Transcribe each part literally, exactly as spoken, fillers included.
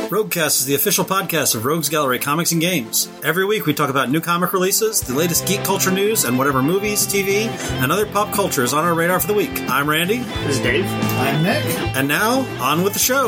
Roguecast is the official podcast of Rogues Gallery Comics and Games. Every week we talk about new comic releases, the latest geek culture news, and whatever movies, T V, and other pop culture is on our radar for the week. I'm Randy. This is Dave. I'm Nick. And now, on with the show.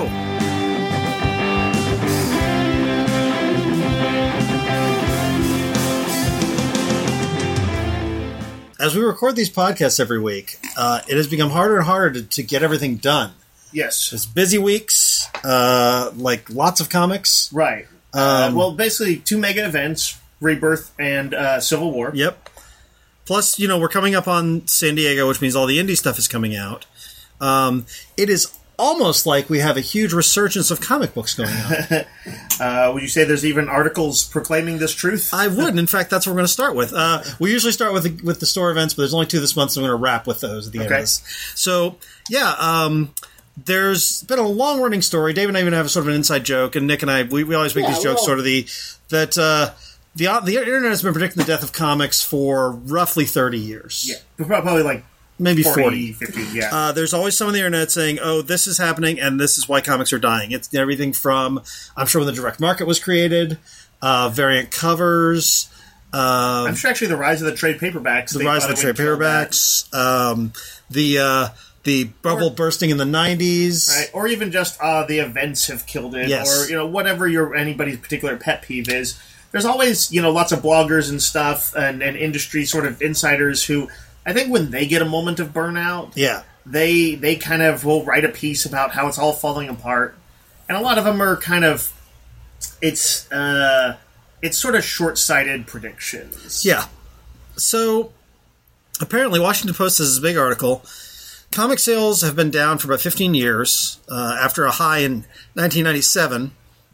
As we record these podcasts every week, uh, it has become harder and harder to, to get everything done. Yes. It's busy weeks, uh, like lots of comics. Right. Um, uh, well, basically, two mega events, Rebirth and uh, Civil War. Yep. Plus, you know, we're coming up on San Diego, which means all the indie stuff is coming out. Um, it is almost like we have a huge resurgence of comic books going on. uh, would you say there's even articles proclaiming this truth? I would. And in fact, that's what we're going to start with. Uh, we usually start with the, with the store events, but there's only two this month, so I'm going to wrap with those at the okay. end of this. So, yeah, um... there's been a long-running story. Dave and I even have sort of an inside joke, and Nick and I, we, we always make yeah, these jokes, well, sort of the that uh, the the internet has been predicting the death of comics for roughly thirty years. Yeah, probably like maybe forty, forty. fifty, yeah. Uh, there's always someone on the internet saying, oh, this is happening, and this is why comics are dying. It's everything from, I'm sure when the direct market was created, uh, variant covers. Uh, I'm sure actually the rise of the trade paperbacks. The rise of the trade paperbacks. Um, the... Uh, The bubble or, bursting in the nineties. Right, or even just uh, the events have killed it. Yes. Or, you know, whatever your anybody's particular pet peeve is. There's always, you know, lots of bloggers and stuff and, and industry sort of insiders who, I think when they get a moment of burnout, yeah, they they kind of will write a piece about how it's all falling apart. And a lot of them are kind of, it's, uh, it's sort of short-sighted predictions. Yeah. So, apparently Washington Post has this big article. Comic sales have been down for about fifteen years, uh, after a high in nineteen ninety-seven.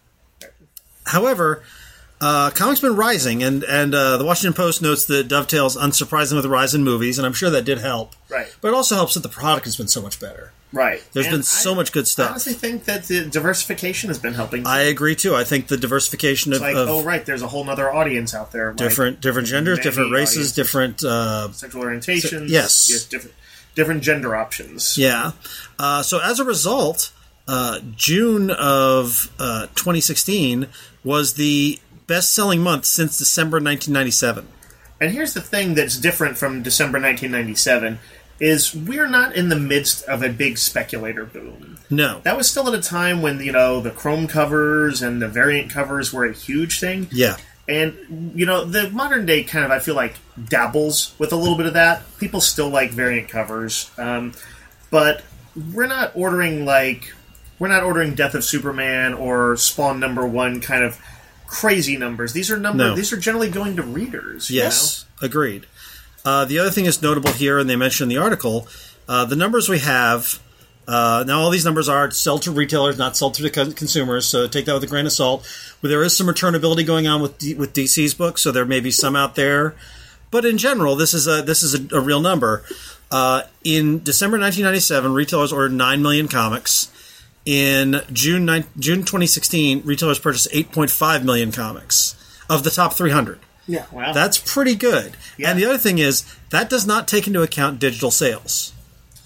However, uh, comics been rising, and, and uh, the Washington Post notes that it dovetails unsurprisingly with the rise in movies, and I'm sure that did help. Right. But it also helps that the product has been so much better. Right. There's and been so I, much good stuff. I honestly think that the diversification has been helping. I agree, too. I think the diversification it's of... like, of oh, right, there's a whole other audience out there. Different like different genders, different races, audiences. different... Uh, Sexual orientations. Yes. yes different, different gender options. Yeah. Uh, so as a result, uh, June of uh, twenty sixteen was the best-selling month since December nineteen ninety-seven. And here's the thing that's different from December nineteen ninety-seven is we're not in the midst of a big speculator boom. No. That was still at a time when, you know, the chrome covers and the variant covers were a huge thing. Yeah. And, you know, the modern day kind of, I feel like, dabbles with a little bit of that. People still like variant covers. Um, but we're not ordering, like, we're not ordering Death of Superman or Spawn number one kind of crazy numbers. These are numbers, no. These are generally going to readers. Yes, you know? Agreed. Uh, the other thing is notable here, and they mentioned in the article, uh, the numbers we have, uh, now all these numbers are sold to retailers, not sold to the consumers, so take that with a grain of salt. But there is some returnability going on with D- with D C's books, so there may be some out there. But in general, this is a this is a, a real number. Uh, in December nineteen ninety-seven, retailers ordered nine million comics. In June nine, June twenty sixteen, retailers purchased eight point five million comics of the top three hundred. Yeah, wow. That's pretty good. Yeah. And the other thing is, that does not take into account digital sales.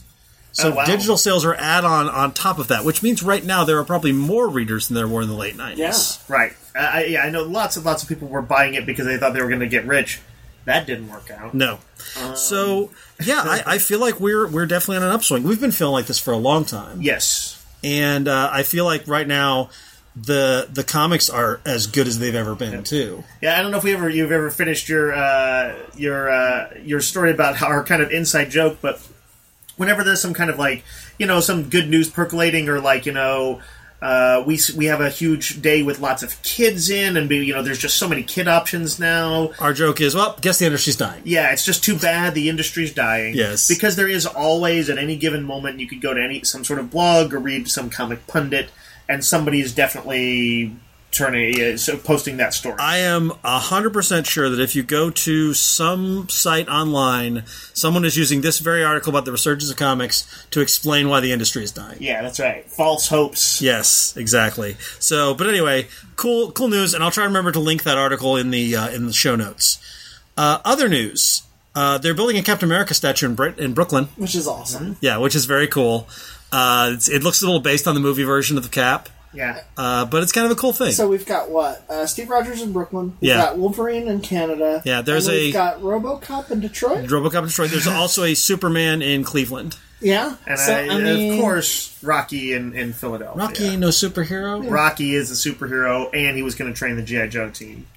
So oh, wow. digital sales are add-on on top of that, which means right now there are probably more readers than there were in the late nineties. Yeah. Right. I, yeah, I know lots and lots of people were buying it because they thought they were going to get rich. That didn't work out. No. Um. So, yeah, I, I feel like we're we're definitely on an upswing. We've been feeling like this for a long time. Yes. And uh, I feel like right now the the comics are as good as they've ever been, yeah. too. Yeah, I don't know if we ever you've ever finished your uh, your uh, your story about our kind of inside joke, but whenever there's some kind of like, you know, some good news percolating, or like, you know, uh, we we have a huge day with lots of kids in, and you know, there's just so many kid options now. Our joke is, well, guess the industry's dying. Yeah, it's just too bad the industry's dying. Yes, because there is always at any given moment you could go to any some sort of blog or read some comic pundit, and somebody is definitely turning uh, so posting that story. I am one hundred percent sure that if you go to some site online, someone is using this very article about the resurgence of comics to explain why the industry is dying. Yeah, that's right. False hopes. Yes, exactly. So, but anyway, cool cool news, and I'll try to remember to link that article in the uh, in the show notes. Uh, other news. Uh, they're building a Captain America statue in, Brit- in Brooklyn. Which is awesome. Yeah, which is very cool. Uh, it's, it looks a little based on the movie version of the Cap. Yeah. Uh, but it's kind of a cool thing. So we've got what? Uh, Steve Rogers in Brooklyn. We've Yeah. got Wolverine in Canada. Yeah, there's and we've a- got RoboCop in Detroit. RoboCop in Detroit. There's also a Superman in Cleveland. Yeah. And so, I, I mean, of course, Rocky in, in Philadelphia. Rocky ain't no superhero. Rocky is a superhero, and he was going to train the G I. Joe team.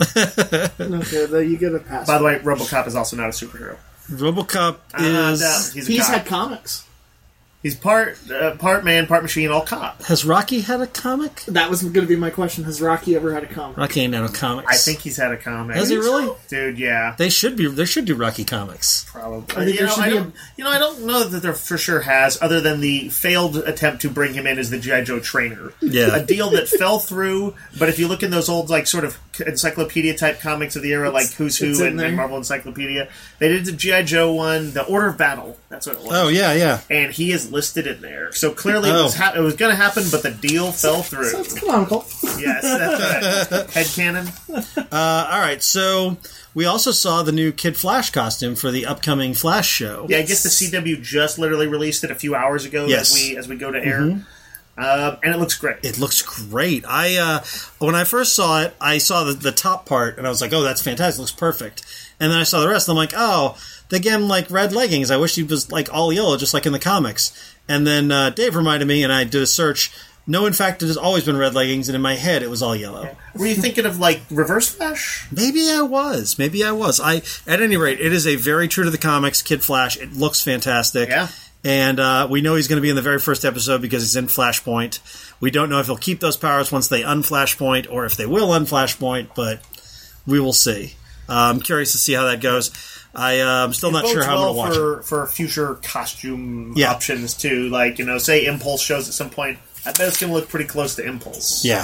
okay, though you get a pass. By the way, RoboCop is also not a superhero. RoboCop Uh, is... no, he's a He's cop. had comics. He's part uh, part man, part machine, all cop. Has Rocky had a comic? That was going to be my question. Has Rocky ever had a comic? Rocky ain't had a comics. I think he's had a comic. Has he really? Dude, yeah. They should be. They should do Rocky comics. Probably. I think you, there know, should I be a- don't, you know, I don't know that there for sure has, other than the failed attempt to bring him in as the G I. Joe trainer. Yeah. A deal that fell through, but if you look in those old, like, sort of encyclopedia-type comics of the era, like Who's it's Who in and, there. and Marvel Encyclopedia, they did the G I. Joe one, the Order of Battle. That's what it was. Oh yeah, yeah. And he is listed in there. So clearly Oh. it was, ha- it was going to happen, but the deal fell through. So it's canonical. Yes, that's right. Headcanon. Uh, all right, so we also saw the new Kid Flash costume for the upcoming Flash show. Yeah, I guess the C W just literally released it a few hours ago Yes. as we as we go to air, um, and it looks great. It looks great. I uh, when I first saw it, I saw the, the top part, and I was like, "Oh, that's fantastic! It looks perfect." And then I saw the rest, and I'm like, "Oh, they gave him like red leggings. I wish he was like all yellow, just like in the comics." And then uh, Dave reminded me, and I did a search. No, in fact, it has always been red leggings, and in my head, it was all yellow. Were you thinking of like Reverse Flash? Maybe I was. Maybe I was. I. At any rate, it is a very true to the comics Kid Flash. It looks fantastic. Yeah. And uh, we know he's going to be in the very first episode because he's in Flashpoint. We don't know if he'll keep those powers once they unflashpoint or if they will unflashpoint, but we will see. Uh, I'm curious to see how that goes. I, uh, I'm still not Bodes sure how well I'm going to watch for, for future costume Yeah. options too. Like, you know, say Impulse shows at some point. I bet it's going to look pretty close to Impulse. it. Yeah.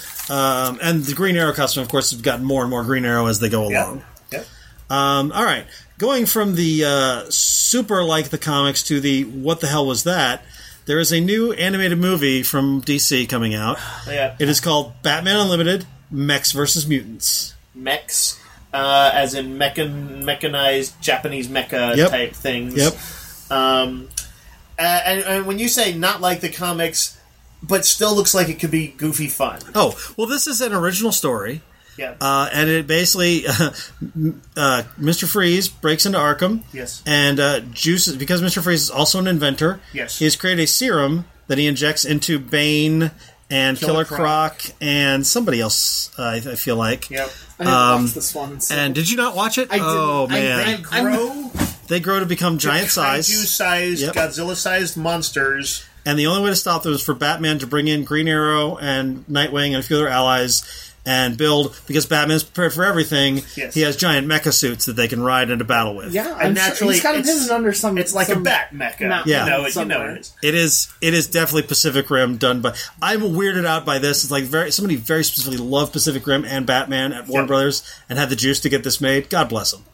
Um, and the Green Arrow costume, of course, has gotten more and more Green Arrow as they go Yeah. along. Yeah. Um, all right. Going from the uh, super like the comics to the what the hell was that, there is a new animated movie from D C coming out. Yeah. It is called Batman Unlimited, Mechs versus Mutants. Mechs, uh, as in mechan- mechanized Japanese mecha Yep. type things. Yep. Um, uh, and, and when you say not like the comics, but still looks like it could be goofy fun. Oh, well, this is an original story. Yeah. Uh, and it basically, uh, uh, Mister Freeze breaks into Arkham. Yes. And uh, juices, because Mister Freeze is also an inventor, Yes. he has created a serum that he injects into Bane and Killer, Killer Croc. and somebody else, uh, I, I feel like. Yep. I didn't Um, watch this one. So. And did you not watch it? I didn't. Oh, I- man. I- They I'm- grow they grow to become giant size. kaiju-sized, Yep. Godzilla-sized monsters. And the only way to stop them is for Batman to bring in Green Arrow and Nightwing and a few other allies and build, because Batman's prepared for everything, Yes. he has giant mecha suits that they can ride into battle with. yeah, And I'm naturally, sure he's got it's- hidden under some. It's like some, a bat mecha. mountain Yeah. You know it, you know somewhere. it is. It is it is definitely Pacific Rim done by... I'm weirded out by this. It's like very somebody very specifically loved Pacific Rim and Batman at Warner Yep. Brothers and had the juice to get this made. God bless them.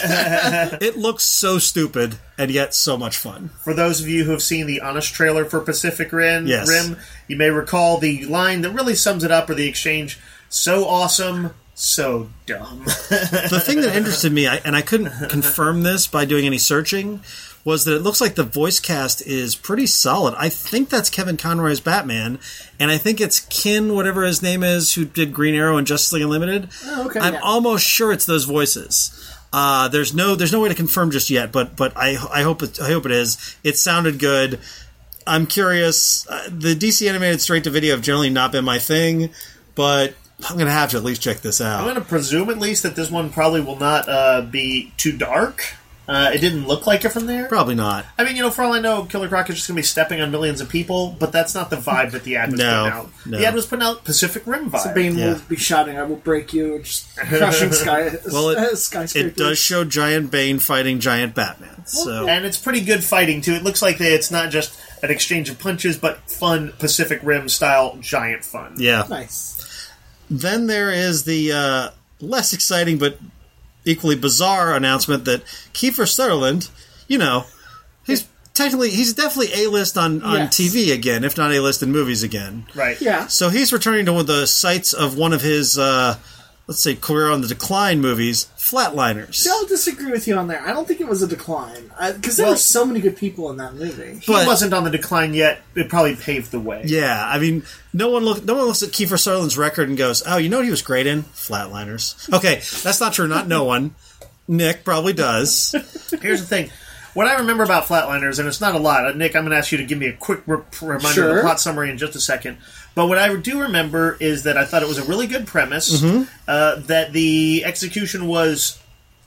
It looks so stupid and yet so much fun. For those of you who have seen the Honest trailer for Pacific Rim, Yes. Rim, you may recall the line that really sums it up, or the exchange, so awesome, so dumb. The thing that interested me, I, and I couldn't confirm this by doing any searching, was that it looks like the voice cast is pretty solid. I think that's Kevin Conroy as Batman, and I think it's Kin, whatever his name is, who did Green Arrow and Justice League Unlimited. Oh, okay, I'm yeah. almost sure it's those voices. Uh, there's no there's no way to confirm just yet, but but I I hope it, I hope it is. It sounded good. I'm curious. Uh, the D C animated straight to video have generally not been my thing, but I'm gonna have to at least check this out. I'm going to presume at least that this one probably will not uh, be too dark. Uh, it didn't look like it from there. Probably not. I mean, you know, for all I know, Killer Croc is just going to be stepping on millions of people, but that's not the vibe that the ad was No, putting out. no. The ad was putting out Pacific Rim vibe. So Bane Yeah. will be shouting, "I will break you!" Just crushing sky. Well, it, skyscrapers. it does show giant Bane fighting giant Batman. So And it's pretty good fighting, too. It looks like they, it's not just an exchange of punches, but fun Pacific Rim-style giant fun. yeah. nice. Then there is the uh, less exciting but equally bizarre announcement that Kiefer Sutherland, you know, he's technically he's definitely A-list on, on Yes. T V again, if not A-list in movies again. Right. Yeah. So he's returning to one of the sites of one of his uh, let's say, career on the decline movies, Flatliners. See, I'll disagree with you on there. I don't think it was a decline. Because there Well- were so many good people in that movie. He But- wasn't on the decline yet. It probably paved the way. Yeah, I mean, no one look, no one looks at Kiefer Sutherland's record and goes, "Oh, you know what he was great in? Flatliners." Okay, that's not true. Not no one. Nick probably does. Here's the thing. What I remember about Flatliners, and it's not a lot, uh, Nick, I'm going to ask you to give me a quick re- reminder of Sure. the plot summary in just a second. But what I do remember is that I thought it was a really good premise, Mm-hmm. uh, that the execution was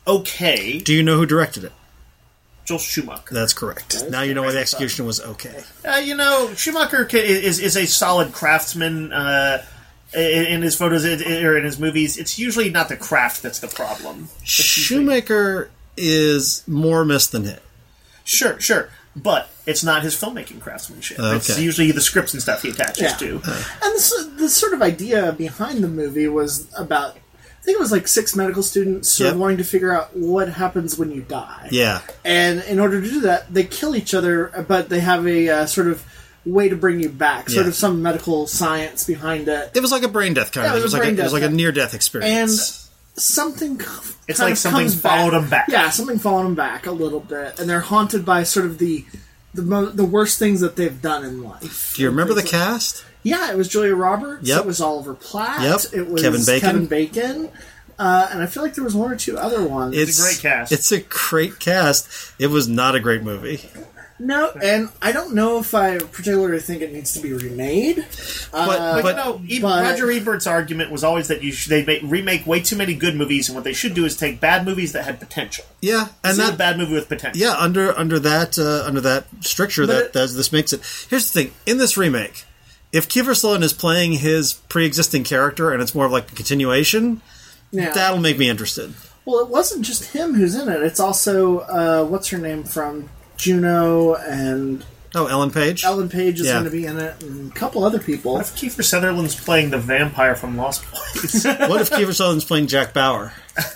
okay. Do you know who directed it? Joel Schumacher. That's correct. Now you know why the execution was okay. Uh, you know, Schumacher ca- is, is a solid craftsman uh, in, in his photos or in his movies. It's usually not the craft that's the problem. It's usually- Shoemaker is more miss than hit. Sure, sure. But it's not his filmmaking craftsmanship. It's Okay. usually the scripts and stuff he attaches Yeah. to. And this, the sort of idea behind the movie was about, I think it was like six medical students sort Yep. of wanting to figure out what happens when you die. Yeah. And in order to do that, they kill each other, but they have a uh, sort of way to bring you back, sort Yeah. of some medical science behind it. It was like a brain death kind Yeah, of. it It was was, a like a, brain it was death like a kind- near death And experience. something It's kind like of something comes followed them back. Yeah, something followed them back a little bit, and they're haunted by sort of the the, mo- the worst things that they've done in life. Do you remember the Things like- cast? Yeah, it was Julia Roberts. Yep. It was Oliver Platt. Yep. It was Kevin Bacon. Kevin Bacon. Uh, and I feel like there was one or two other ones. It's a great cast. It's a great cast. It was not a great movie. no, and I don't know if I particularly think it needs to be remade. But, But, but you know, e- but- Roger Ebert's argument was always that you should, they make, remake way too many good movies, and what they should do is take bad movies that had potential. yeah, and See a that bad movie with potential. yeah under under that uh, under that stricture But that it- does this makes it. Here's the thing: in this remake, if Kiefer Sutherland is playing his pre-existing character and it's more of like a continuation, Yeah. that'll make me interested. Well, it wasn't just him who's in it. It's also uh, what's her name from Juno, and Oh, Ellen Page. Ellen Page is Yeah. going to be in it, and a couple other people. What if Kiefer Sutherland's playing the vampire from Lost Boys? What if Kiefer Sutherland's playing Jack Bauer?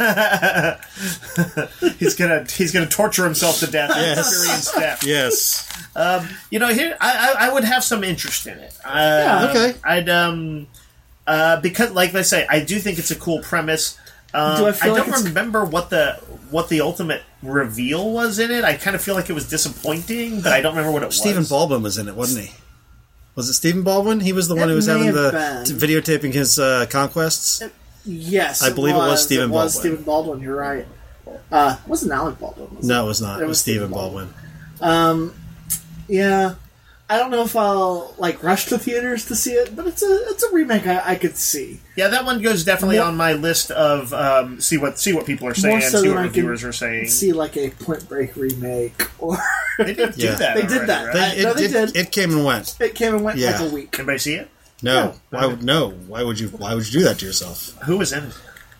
he's gonna he's gonna torture himself to death and Yes. experience death. Yes. You know, here I, I I would have some interest in it. Uh, Yeah. Okay. I'd um uh because like I say, I do think it's a cool premise. Um, Do I I, feel like don't it's- remember what the what the ultimate reveal was in it. I kind of feel like it was disappointing, but I don't remember what it Stephen was. Baldwin was in it, wasn't he? Was it Stephen Baldwin? He was the one It who was may having have the been. t- videotaping his uh, conquests. Yes, I believe it was Stephen It was Baldwin. Stephen Baldwin. You're right. Uh, it wasn't Alec Baldwin. Was No, it was not. It It was was Stephen Stephen Baldwin. it? Yeah, I don't know if I'll like rush to theaters to see it, but it's a it's a remake I, I could see. Yeah, that one goes definitely More- on my list of um, see what see what people are saying, More so see than what I reviewers could are saying. see like a Point Break remake, or They did do Yeah. that. They did already, that. right? They- I- it, no, they it- did. it came and went. it came and went Yeah. like a week. Anybody see it? No, No. why would no? Why would you? Why would you do that to yourself? Who was in it?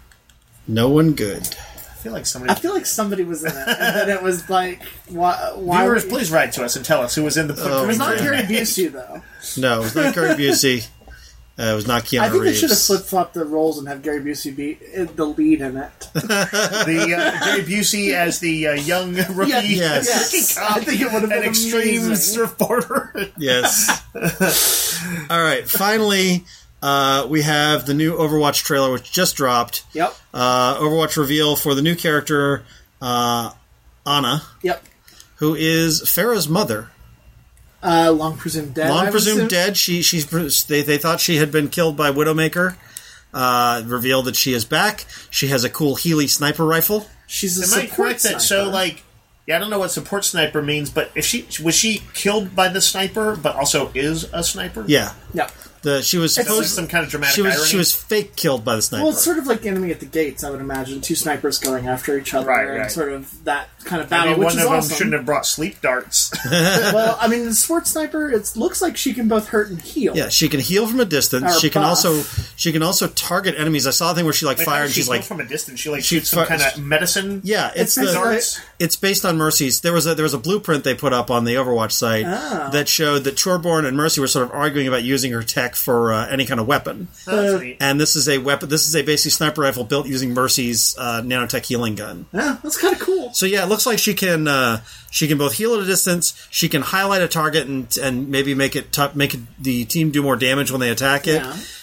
No one good. I feel like somebody. I feel like somebody was in it, and then it was like, why? why Viewers, please write to us and tell us who was in the. Oh, It was not man. Gary Busey though. No, it was not Gary Busey. Uh, it was not Keanu I think Reeves. they should have flip flopped the roles and have Gary Busey be uh, the lead in it. the uh, Gary Busey as the uh, young rookie, Yeah, yes. yes. rookie cop, I think it would have been an extreme amazing. reporter. Yes. All right. Finally, uh, we have the new Overwatch trailer, which just dropped. Yep. Uh, Overwatch reveal for the new character, uh, Ana, Yep. who is Farah's mother. Uh, long presumed dead. I Long would presumed assume. dead. She she's they they thought she had been killed by Widowmaker. Uh, revealed that she is back. She has a cool Healy sniper rifle. She's a Am I support correct that so sniper. like? Yeah, I don't know what support sniper means, but if she was she killed by the sniper, but also is a sniper? Yeah, Yeah. the she was Is this supposed some kind of dramatic she was irony? she was fake killed by the sniper. Well, it's sort of like Enemy at the Gates, I would imagine. Two snipers going after each other, Right, and right. sort of that kind of Maybe battle, which one is of them awesome. shouldn't have brought sleep darts. Well, I mean, the sports sniper, it looks like she can both hurt and heal. Yeah, she can heal from a distance. Or She can buff. also she can also target enemies. I saw a thing where she like Wait, fired. how and does she she's heal like, from a distance. She like she shoots some fi- kind of medicine. yeah, it's It's the basically- darts. it's based on Mercy's. There was a there was a blueprint they put up on the Overwatch site Oh. that showed that Torborn and Mercy were sort of arguing about using her tech for uh, any kind of weapon. Oh, that's neat. And this is a weapon. This is a basically sniper rifle built using Mercy's uh, nanotech healing gun. Yeah, that's kind of cool. So yeah, it looks like she can uh, she can both heal at a distance. She can highlight a target and and maybe make it t- make it, the team do more damage when they attack it. Yeah.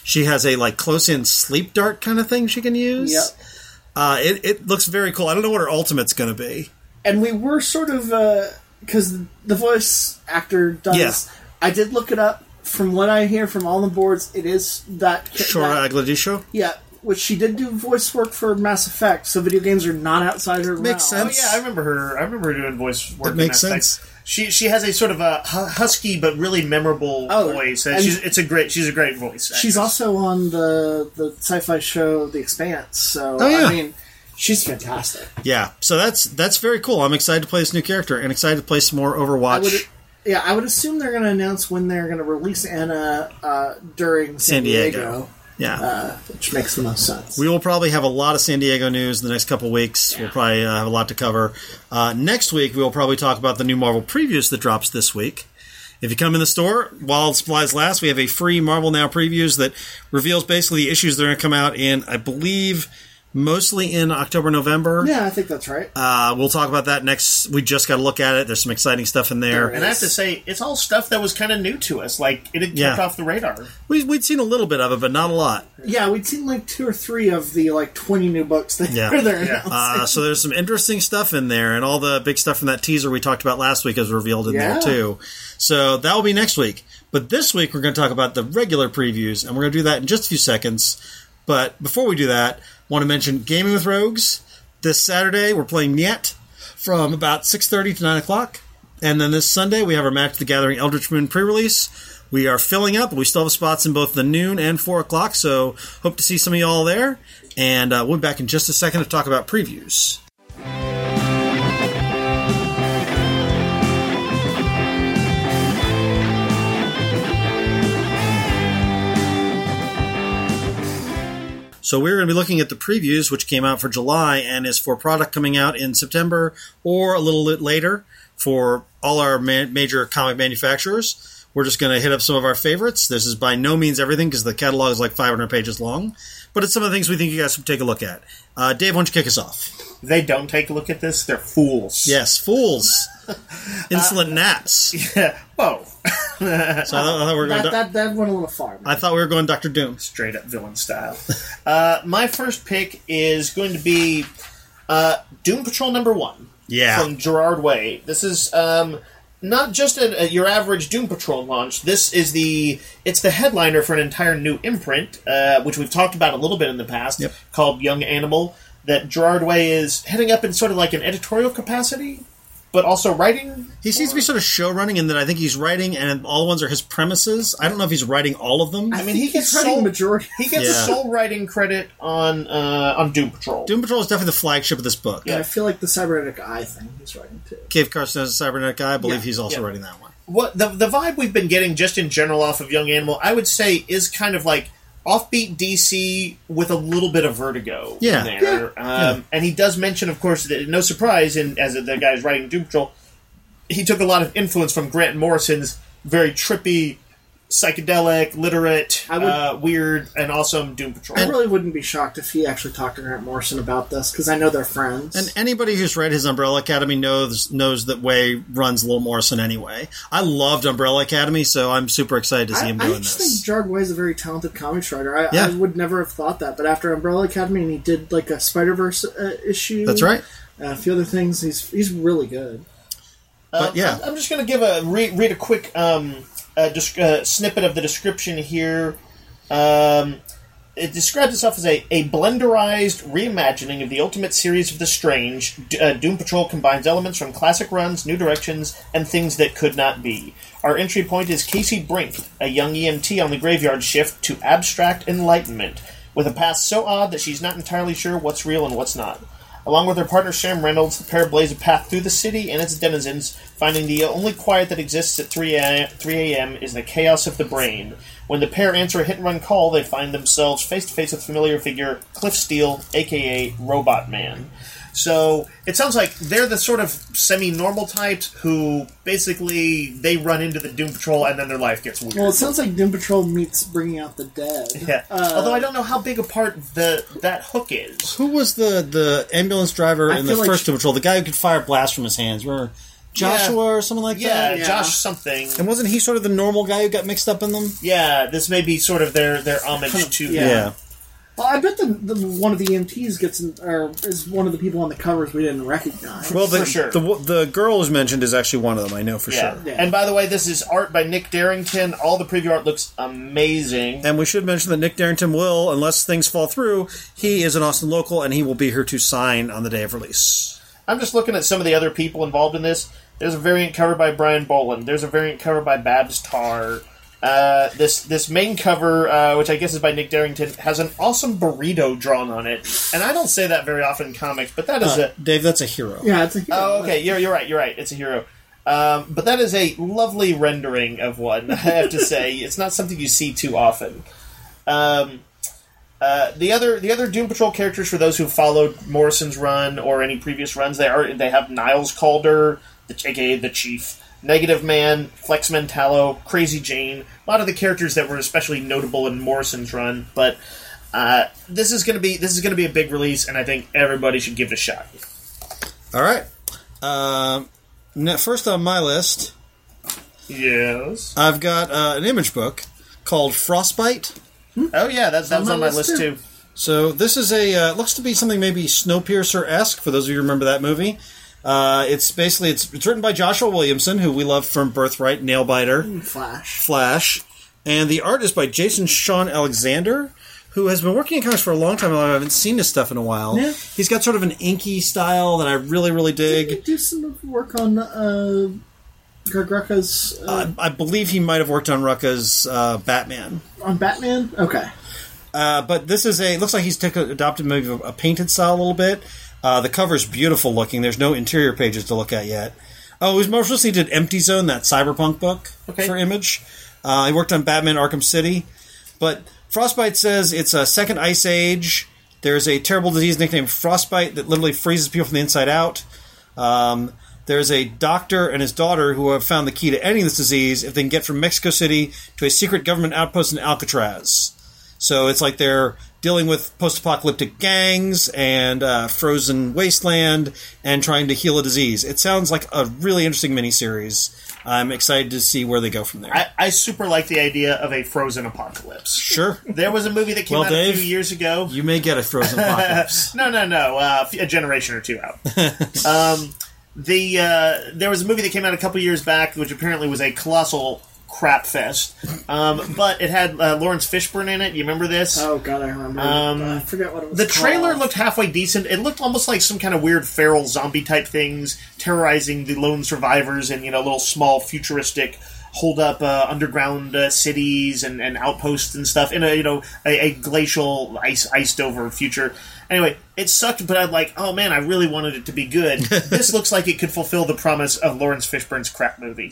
She has a like close-in sleep dart kind of thing she can use. Yep. Uh, it, it looks very cool. I don't know what her ultimate's going to be. And we were sort of, because the voice actor does, Yeah. I did look it up. From what I hear from all the boards, it is that... Shora that Agladisho? Yeah, which she did do voice work for Mass Effect, so video games are not outside her Makes realm. sense. Oh yeah, I remember her. I remember her doing voice work. That makes in Mass sense. Effect. She she has a sort of a hu- husky but really memorable Oh, voice. And and- she's it's a great she's a great voice. She's actress. also on the, the sci-fi show The Expanse, so, Oh, yeah. I mean, she's fantastic. Yeah, so that's that's very cool. I'm excited to play this new character and excited to play some more Overwatch. I would, yeah, I would assume they're going to announce when they're going to release Anna uh, during San, San Diego. Diego, yeah. uh, which makes the most sense. We will probably have a lot of San Diego news in the next couple of weeks. We'll probably uh, have a lot to cover. Uh, next week, we will probably talk about the new Marvel previews that drops this week. If you come in the store, while supplies last, we have a free Marvel Now previews that reveals basically the issues that are going to come out in, I believe, mostly in October, November. Yeah, I think that's right. Uh, we'll talk about that next. We just got to look at it. There's some exciting stuff in there. There And I have to say, it's all stuff that was kind of new to us. Like it had kept Yeah. off the radar. We, we'd seen a little bit of it, but not a lot. Yeah, we'd seen like two or three of the like twenty new books that Yeah. were there. Yeah. Uh, so there's some interesting stuff in there, and all the big stuff from that teaser we talked about last week is revealed in Yeah. there too. So that will be next week. But this week we're going to talk about the regular previews, and we're going to do that in just a few seconds. But before we do that, I want to mention Gaming with Rogues. This Saturday we're playing Niet from about six thirty to nine o'clock. And then this Sunday we have our Magic the Gathering Eldritch Moon pre-release. We are filling up. We still have spots in both the noon and four o'clock, so hope to see some of you all there. And uh, we'll be back in just a second to talk about previews. So we're going to be looking at the previews, which came out for July and is for product coming out in September or a little bit later for all our ma- major comic manufacturers. We're just going to hit up some of our favorites. This is by no means everything because the catalog is like five hundred pages long, but it's some of the things we think you guys should take a look at. Uh, Dave, why don't you kick us off? If they don't take a look at this, they're fools. Yes, fools. Insolent gnats. Yeah. Whoa. So I thought, I thought we were going. That, that, that went a little far. man. I thought we were going Doctor Doom. Straight up villain style. uh, my first pick is going to be uh, Doom Patrol number one. Yeah. From Gerard Way. This is um, not just a, a, your average Doom Patrol launch. This is the it's the headliner for an entire new imprint, uh, which we've talked about a little bit in the past, Yep. called Young Animal. That Gerard Way is heading up in sort of like an editorial capacity, but also writing. He seems to be sort of show running, and that I think he's writing, and all the ones are his premises. I don't know if he's writing all of them. I mean, he think gets he's writing sole, majority. he gets Yeah. a sole writing credit on uh, on Doom Patrol. Doom Patrol is definitely the flagship of this book. And I feel like the cybernetic eye thing he's writing too. Cave Carson is a cybernetic guy. I believe Yeah. he's also Yeah. writing that one. What the the vibe we've been getting just in general off of Young Animal, I would say, is kind of like offbeat D C with a little bit of Vertigo Yeah. in there. Um, Yeah. And he does mention, of course, that no surprise, in as the guy who's writing Doom Patrol, he took a lot of influence from Grant Morrison's very trippy, psychedelic, literate, I would- uh, weird, and awesome Doom Patrol. I really wouldn't be shocked if he actually talked to Grant Morrison about this because I know they're friends. And anybody who's read his Umbrella Academy knows knows that Way runs Lil Morrison anyway. I loved Umbrella Academy, so I'm super excited to see I, him I doing just this. think Gerard Way is a very talented comics writer. I, Yeah. I would never have thought that, but after Umbrella Academy, and he did like a Spider Verse uh, issue. That's right. Uh, a few other things. He's he's really good. But Um, yeah. I'm, I'm just going to give a read, read a quick um, uh, dis- uh, snippet of the description here. Um, it describes itself as a, a blenderized reimagining of the Ultimate Series of the Strange. D- uh, Doom Patrol combines elements from classic runs, new directions, and things that could not be. Our entry point is Casey Brink, a young E M T on the graveyard shift to abstract enlightenment, with a past so odd that she's not entirely sure what's real and what's not. Along with her partner Sam Reynolds, the pair blaze a path through the city and its denizens, finding the only quiet that exists at three a.m. is the chaos of the brain. When the pair answer a hit-and-run call, they find themselves face-to-face with familiar figure Cliff Steele, a k a. Robot Man. So, it sounds like they're the sort of semi-normal types who, basically, they run into the Doom Patrol and then their life gets weird. Well, it sounds like Doom Patrol meets Bringing Out the Dead. yeah. Uh, Although I don't know how big a part the that hook is. Who was the, the ambulance driver I in the feel like first sh- Doom Patrol? The guy who could fire blasts from his hands. Remember Joshua Yeah. or something like Yeah, that. Yeah. Josh something. And wasn't he sort of the normal guy who got mixed up in them? Yeah, this may be sort of their, their homage to Yeah. Yeah. Well, I bet the, the one of the E M Ts gets in, or is one of the people on the covers we didn't recognize. Well, the, For sure. the the girl who's mentioned is actually one of them. I know for Yeah. sure. Yeah. And by the way, this is art by Nick Darrington. All the preview art looks amazing. And we should mention that Nick Darrington will, unless things fall through, he is an Austin local, and he will be here to sign on the day of release. I'm just looking at some of the other people involved in this. There's a variant cover by Brian Boland. There's a variant cover by Babs Tarr. Uh, this this main cover, uh, which I guess is by Nick Darrington, has an awesome burrito drawn on it. And I don't say that very often in comics, but that is Uh, a... Dave, that's a hero. Yeah, it's a hero. Oh, okay, you're, you're right, you're right. It's a hero. Um, but that is a lovely rendering of one, I have to say. It's not something you see too often. Um... Uh, the other the other Doom Patrol characters, for those who followed Morrison's run or any previous runs, they are they have Niles Calder, the, aka the Chief, Negative Man, Flex Mentallo, Crazy Jane, a lot of the characters that were especially notable in Morrison's run. But uh, this is gonna be this is gonna be a big release, and I think everybody should give it a shot. All right. Um, ne- first on my list, Yes. I've got uh, an image book called Frostbite. Oh yeah, that's that was on my list too. So this is a uh, looks to be something maybe Snowpiercer-esque, for those of you who remember that movie. Uh, it's basically it's, it's written by Joshua Williamson, who we love from Birthright, Nailbiter, Flash. Flash, and the art is by Jason Sean Alexander, who has been working in comics for a long time. I haven't seen his stuff in a while. Yeah. He's got sort of an inky style that I really, really Did dig. he do some work on uh, Greg Rucka's uh, I believe he might have worked on Rucka's uh, Batman. on Batman? Okay. Uh, but this is a looks like he's took a, adopted maybe a, a painted style a little bit. Uh, the cover's beautiful looking. There's no interior pages to look at yet. Oh, he's most recently did Empty Zone, that cyberpunk book Okay. for Image. Uh, he worked on Batman Arkham City. But Frostbite says it's a second ice age. There's a terrible disease nicknamed Frostbite that literally freezes people from the inside out. Um, there's a doctor and his daughter who have found the key to ending this disease if they can get from Mexico City to a secret government outpost in Alcatraz. So it's like they're dealing with post-apocalyptic gangs and uh, frozen wasteland and trying to heal a disease. It sounds like a really interesting miniseries. I'm excited to see where they go from there. I, I super like the idea of a frozen apocalypse. Sure. There was a movie that came Well, out Dave, a few years ago. You may get a frozen apocalypse. No, no, no. Uh, a generation or two out. um, the uh, there was a movie that came out a couple years back, which apparently was a colossal crap fest. Um, but it had uh, Lawrence Fishburne in it. You remember this? Oh god, I remember. Um, I forget what it was. The trailer called. looked halfway decent. It looked almost like some kind of weird feral zombie type things terrorizing the lone survivors in, you know, little small futuristic hold up uh, underground uh, cities and, and outposts and stuff in a, you know, a, a glacial ice iced over future. Anyway, it sucked, but I'm like, oh man, I really wanted it to be good. This looks like it could fulfill the promise of Lawrence Fishburne's crap movie.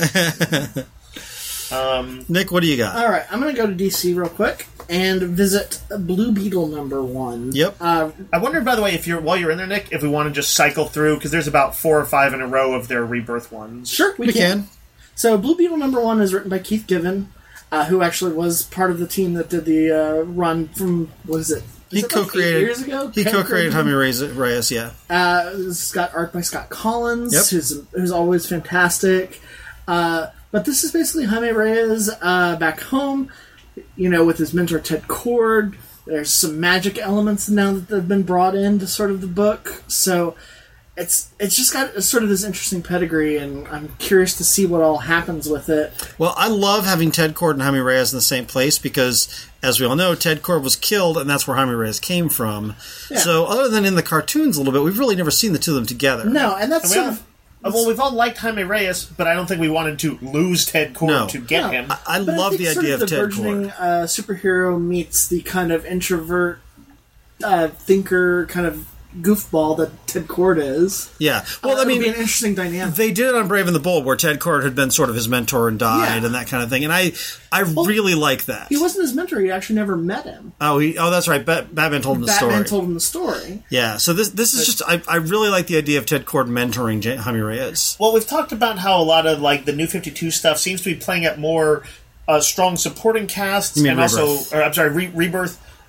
Um, Nick, what do you got? All right, I'm going to go to D C real quick and visit Blue Beetle number one. Yep. Uh, I wonder, by the way, if you're while you're in there, Nick, if we want to just cycle through, because there's about four or five in a row of their Rebirth ones. sure, we, we can. can. So Blue Beetle number one is written by Keith Given, uh, who actually was part of the team that did the uh, run from, what is it? He Is it like co-created. eight years ago. He co-created Jaime Reyes, Reyes, yeah. Uh, it's got art by Scott Collins, Yep. who's, who's always fantastic. Uh, but this is basically Jaime Reyes uh, back home, you know, with his mentor Ted Cord. There's some magic elements now that have been brought into sort of the book. So it's it's just got sort of this interesting pedigree, and I'm curious to see what all happens with it. Well, I love having Ted Cord and Jaime Reyes in the same place because, as we all know, Ted Cord was killed, and that's where Jaime Reyes came from. Yeah. So, other than in the cartoons a little bit, we've really never seen the two of them together. No, and that's And we sort all- of... Uh, well, we've all liked Jaime Reyes, but I don't think we wanted to lose Ted Cord No. to get No. him. I, I But love think the sort idea of of the Ted burgeoning Cord. uh, superhero meets the kind of introvert uh, thinker, kind of goofball that Ted Cord is. Yeah. Well, Well, I that mean, would be an interesting dynamic. they did it on Brave and the Bold, where Ted Cord had been sort of his mentor and died Yeah. and that kind of thing. And I I really like that. He wasn't his mentor; he actually never met him. Oh, he, oh, that's right. Bat, Batman told him the Batman story. told him the story. Yeah, so this this is just I, I really like the idea of Ted Cord mentoring J- Jaime Reyes. Well, we've talked about how a lot of like the New fifty-two stuff seems to be playing at more uh, strong supporting casts You mean and also, Rebirth. or I'm sorry, Re- Rebirth.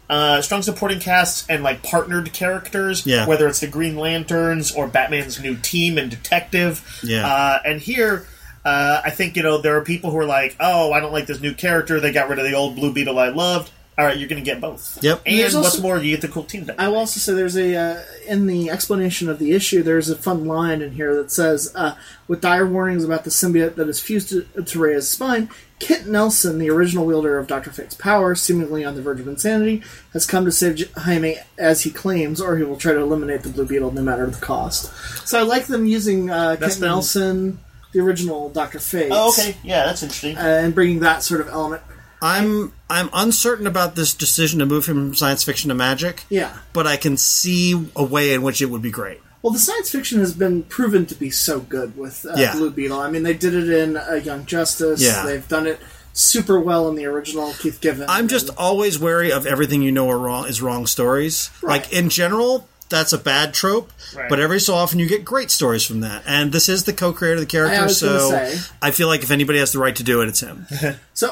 uh, strong supporting casts and like partnered characters. Yeah. Whether it's the Green Lanterns or Batman's new team and detective. Yeah. Uh, and here, uh, I think you know there are people who are like, "Oh, I don't like this new character. They got rid of the old Blue Beetle I loved." All right, you're going to get both. Yep. And There's what's also- more, you get the cool team dynamic. I will also say there's a uh, in the explanation of the issue. There's a fun line in here that says, uh, "With dire warnings about the symbiote that is fused to, to Rhea's spine, Kit Nelson, the original wielder of Doctor Fate's power, seemingly on the verge of insanity, has come to save J- Jaime as he claims, or he will try to eliminate the Blue Beetle no matter the cost." So I like them using uh, That's Kit been- Nelson, the original Doctor Fate, Oh, okay. Yeah, that's interesting. uh, and bringing that sort of element. I'm I'm uncertain about this decision to move from science fiction to magic. Yeah. But I can see a way in which it would be great. Well, the science fiction has been proven to be so good with uh, Yeah. Blue Beetle. I mean, they did it in uh, Young Justice. Yeah. They've done it super well in the original Keith Giffen. I'm just And- always wary of everything you know are wrong is wrong stories. Right. Like in general, that's a bad trope, Right. but every so often you get great stories from that. And this is the co-creator of the character, I was gonna so say. I feel like if anybody has the right to do it, it's him. So,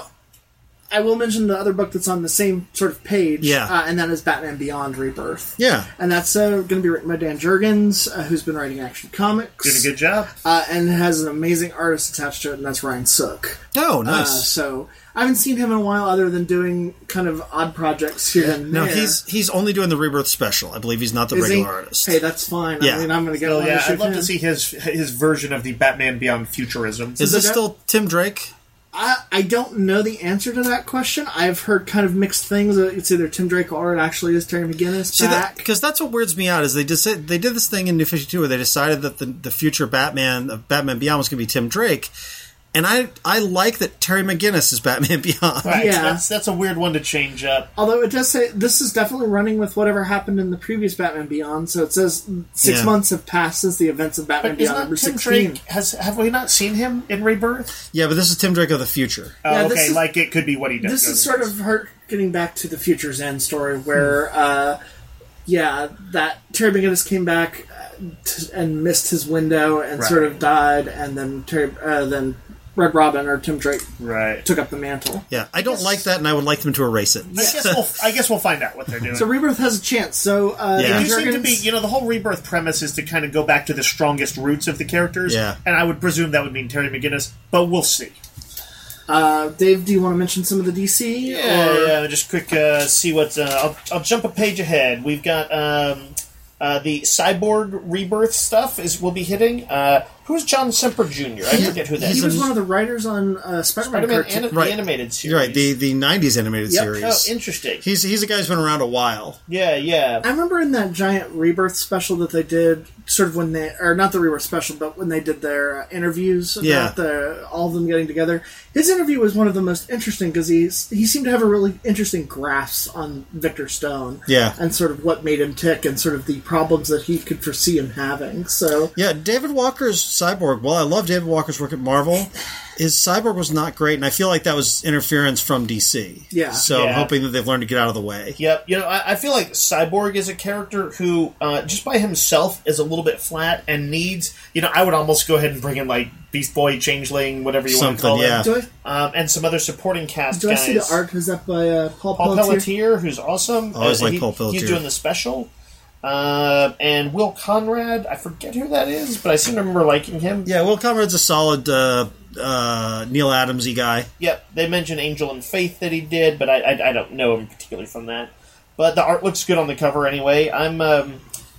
I will mention the other book that's on the same sort of page, Yeah. uh, and that is Batman Beyond Rebirth. Yeah. And that's uh, going to be written by Dan Jurgens, uh, who's been writing Action Comics. Doing a good job. Uh, and has an amazing artist attached to it, and that's Ryan Sook. Oh, Uh, nice. so, I haven't seen him in a while other than doing kind of odd projects here and no, there. he's he's only doing the Rebirth special. I believe he's not the Is he? regular artist. Hey, that's fine. Yeah. I mean, I'm going to get So one yeah, issue I'd love of to him. see his his version of the Batman Beyond Futurism. is this that- still Tim Drake? I, I don't know the answer to that question. I've heard kind of mixed things. Uh, It's either Tim Drake or it actually is Terry McGinnis See, that, back. because that's what weirds me out is they just they did this thing in New fifty-two where they decided that the, the future Batman of Batman Beyond was going to be Tim Drake, and I I like that Terry McGinnis is Batman Beyond. Right, Yeah. that's that's a weird one to change up. Although it does say this is definitely running with whatever happened in the previous Batman Beyond. So it says six Yeah. months have passed since the events of Batman But isn't Beyond number that Tim sixteen. Drake? Has have we not seen him in Rebirth? Yeah, but this is Tim Drake of the future. Oh, Yeah, this okay, is- like it could be what he does. This goes is sort in. of her getting back to the Future's End story where, Hmm. uh, yeah, that Terry McGinnis came back uh, t- and missed his window and Right. sort of died, and then Terry, uh, then Red Robin or Tim Drake right. took up the mantle. Yeah, I don't like that, and I would like them to erase it. I guess we'll I guess we'll find out what they're doing. So Rebirth has a chance. So uh, Yeah. Dan You seem to Jurgens- be, you know, the whole Rebirth premise is to kind of go back to the strongest roots of the characters. Yeah. And I would presume that would mean Terry McGinnis, but we'll see. uh, Dave, do you want to mention some of the D C? Yeah, or- yeah, just quick uh, see what. Uh, I'll, I'll jump a page ahead. We've got um, uh, the Cyborg Rebirth stuff is will be hitting. Uh, who's John Semper Junior? I forget who that He is. was one of the writers on uh, Spider-Man, Spider-Man cartoon. ani- Right. the animated series. You're right, the the nineties animated Yep. series. Oh, interesting. He's he's a guy who's been around a while. Yeah, yeah. I remember in that giant Rebirth special that they did, sort of when they, or not the Rebirth special, but when they did their uh, interviews about Yeah. the all of them getting together. His interview was one of the most interesting because he's he seemed to have a really interesting grasp on Victor Stone, Yeah. and sort of what made him tick, and sort of the problems that he could foresee him having. So Yeah, David Walker's Cyborg. Well, I love David Walker's work at Marvel. His Cyborg was not great, and I feel like that was interference from D C. Yeah. So I'm Yeah. hoping that they've learned to get out of the way. Yep. You know, I, I feel like Cyborg is a character who, uh, just by himself, is a little bit flat and needs. You know, I would almost go ahead and bring in like Beast Boy, Changeling, whatever you want to Something, call yeah. him, do I um, and some other supporting cast do I guys. see the art? Is that by uh, Paul, Paul Pelletier? Pelletier, who's awesome. I always Uh, like he- Paul Pelletier. He's doing the special. Uh, and Will Conrad, I forget who that is, but I seem to remember liking him. Yeah, Will Conrad's a solid uh, uh, Neil Adams-y guy. Yep, they mentioned Angel and Faith that he did, but I, I, I don't know him particularly from that. But the art looks good on the cover anyway. I'm um,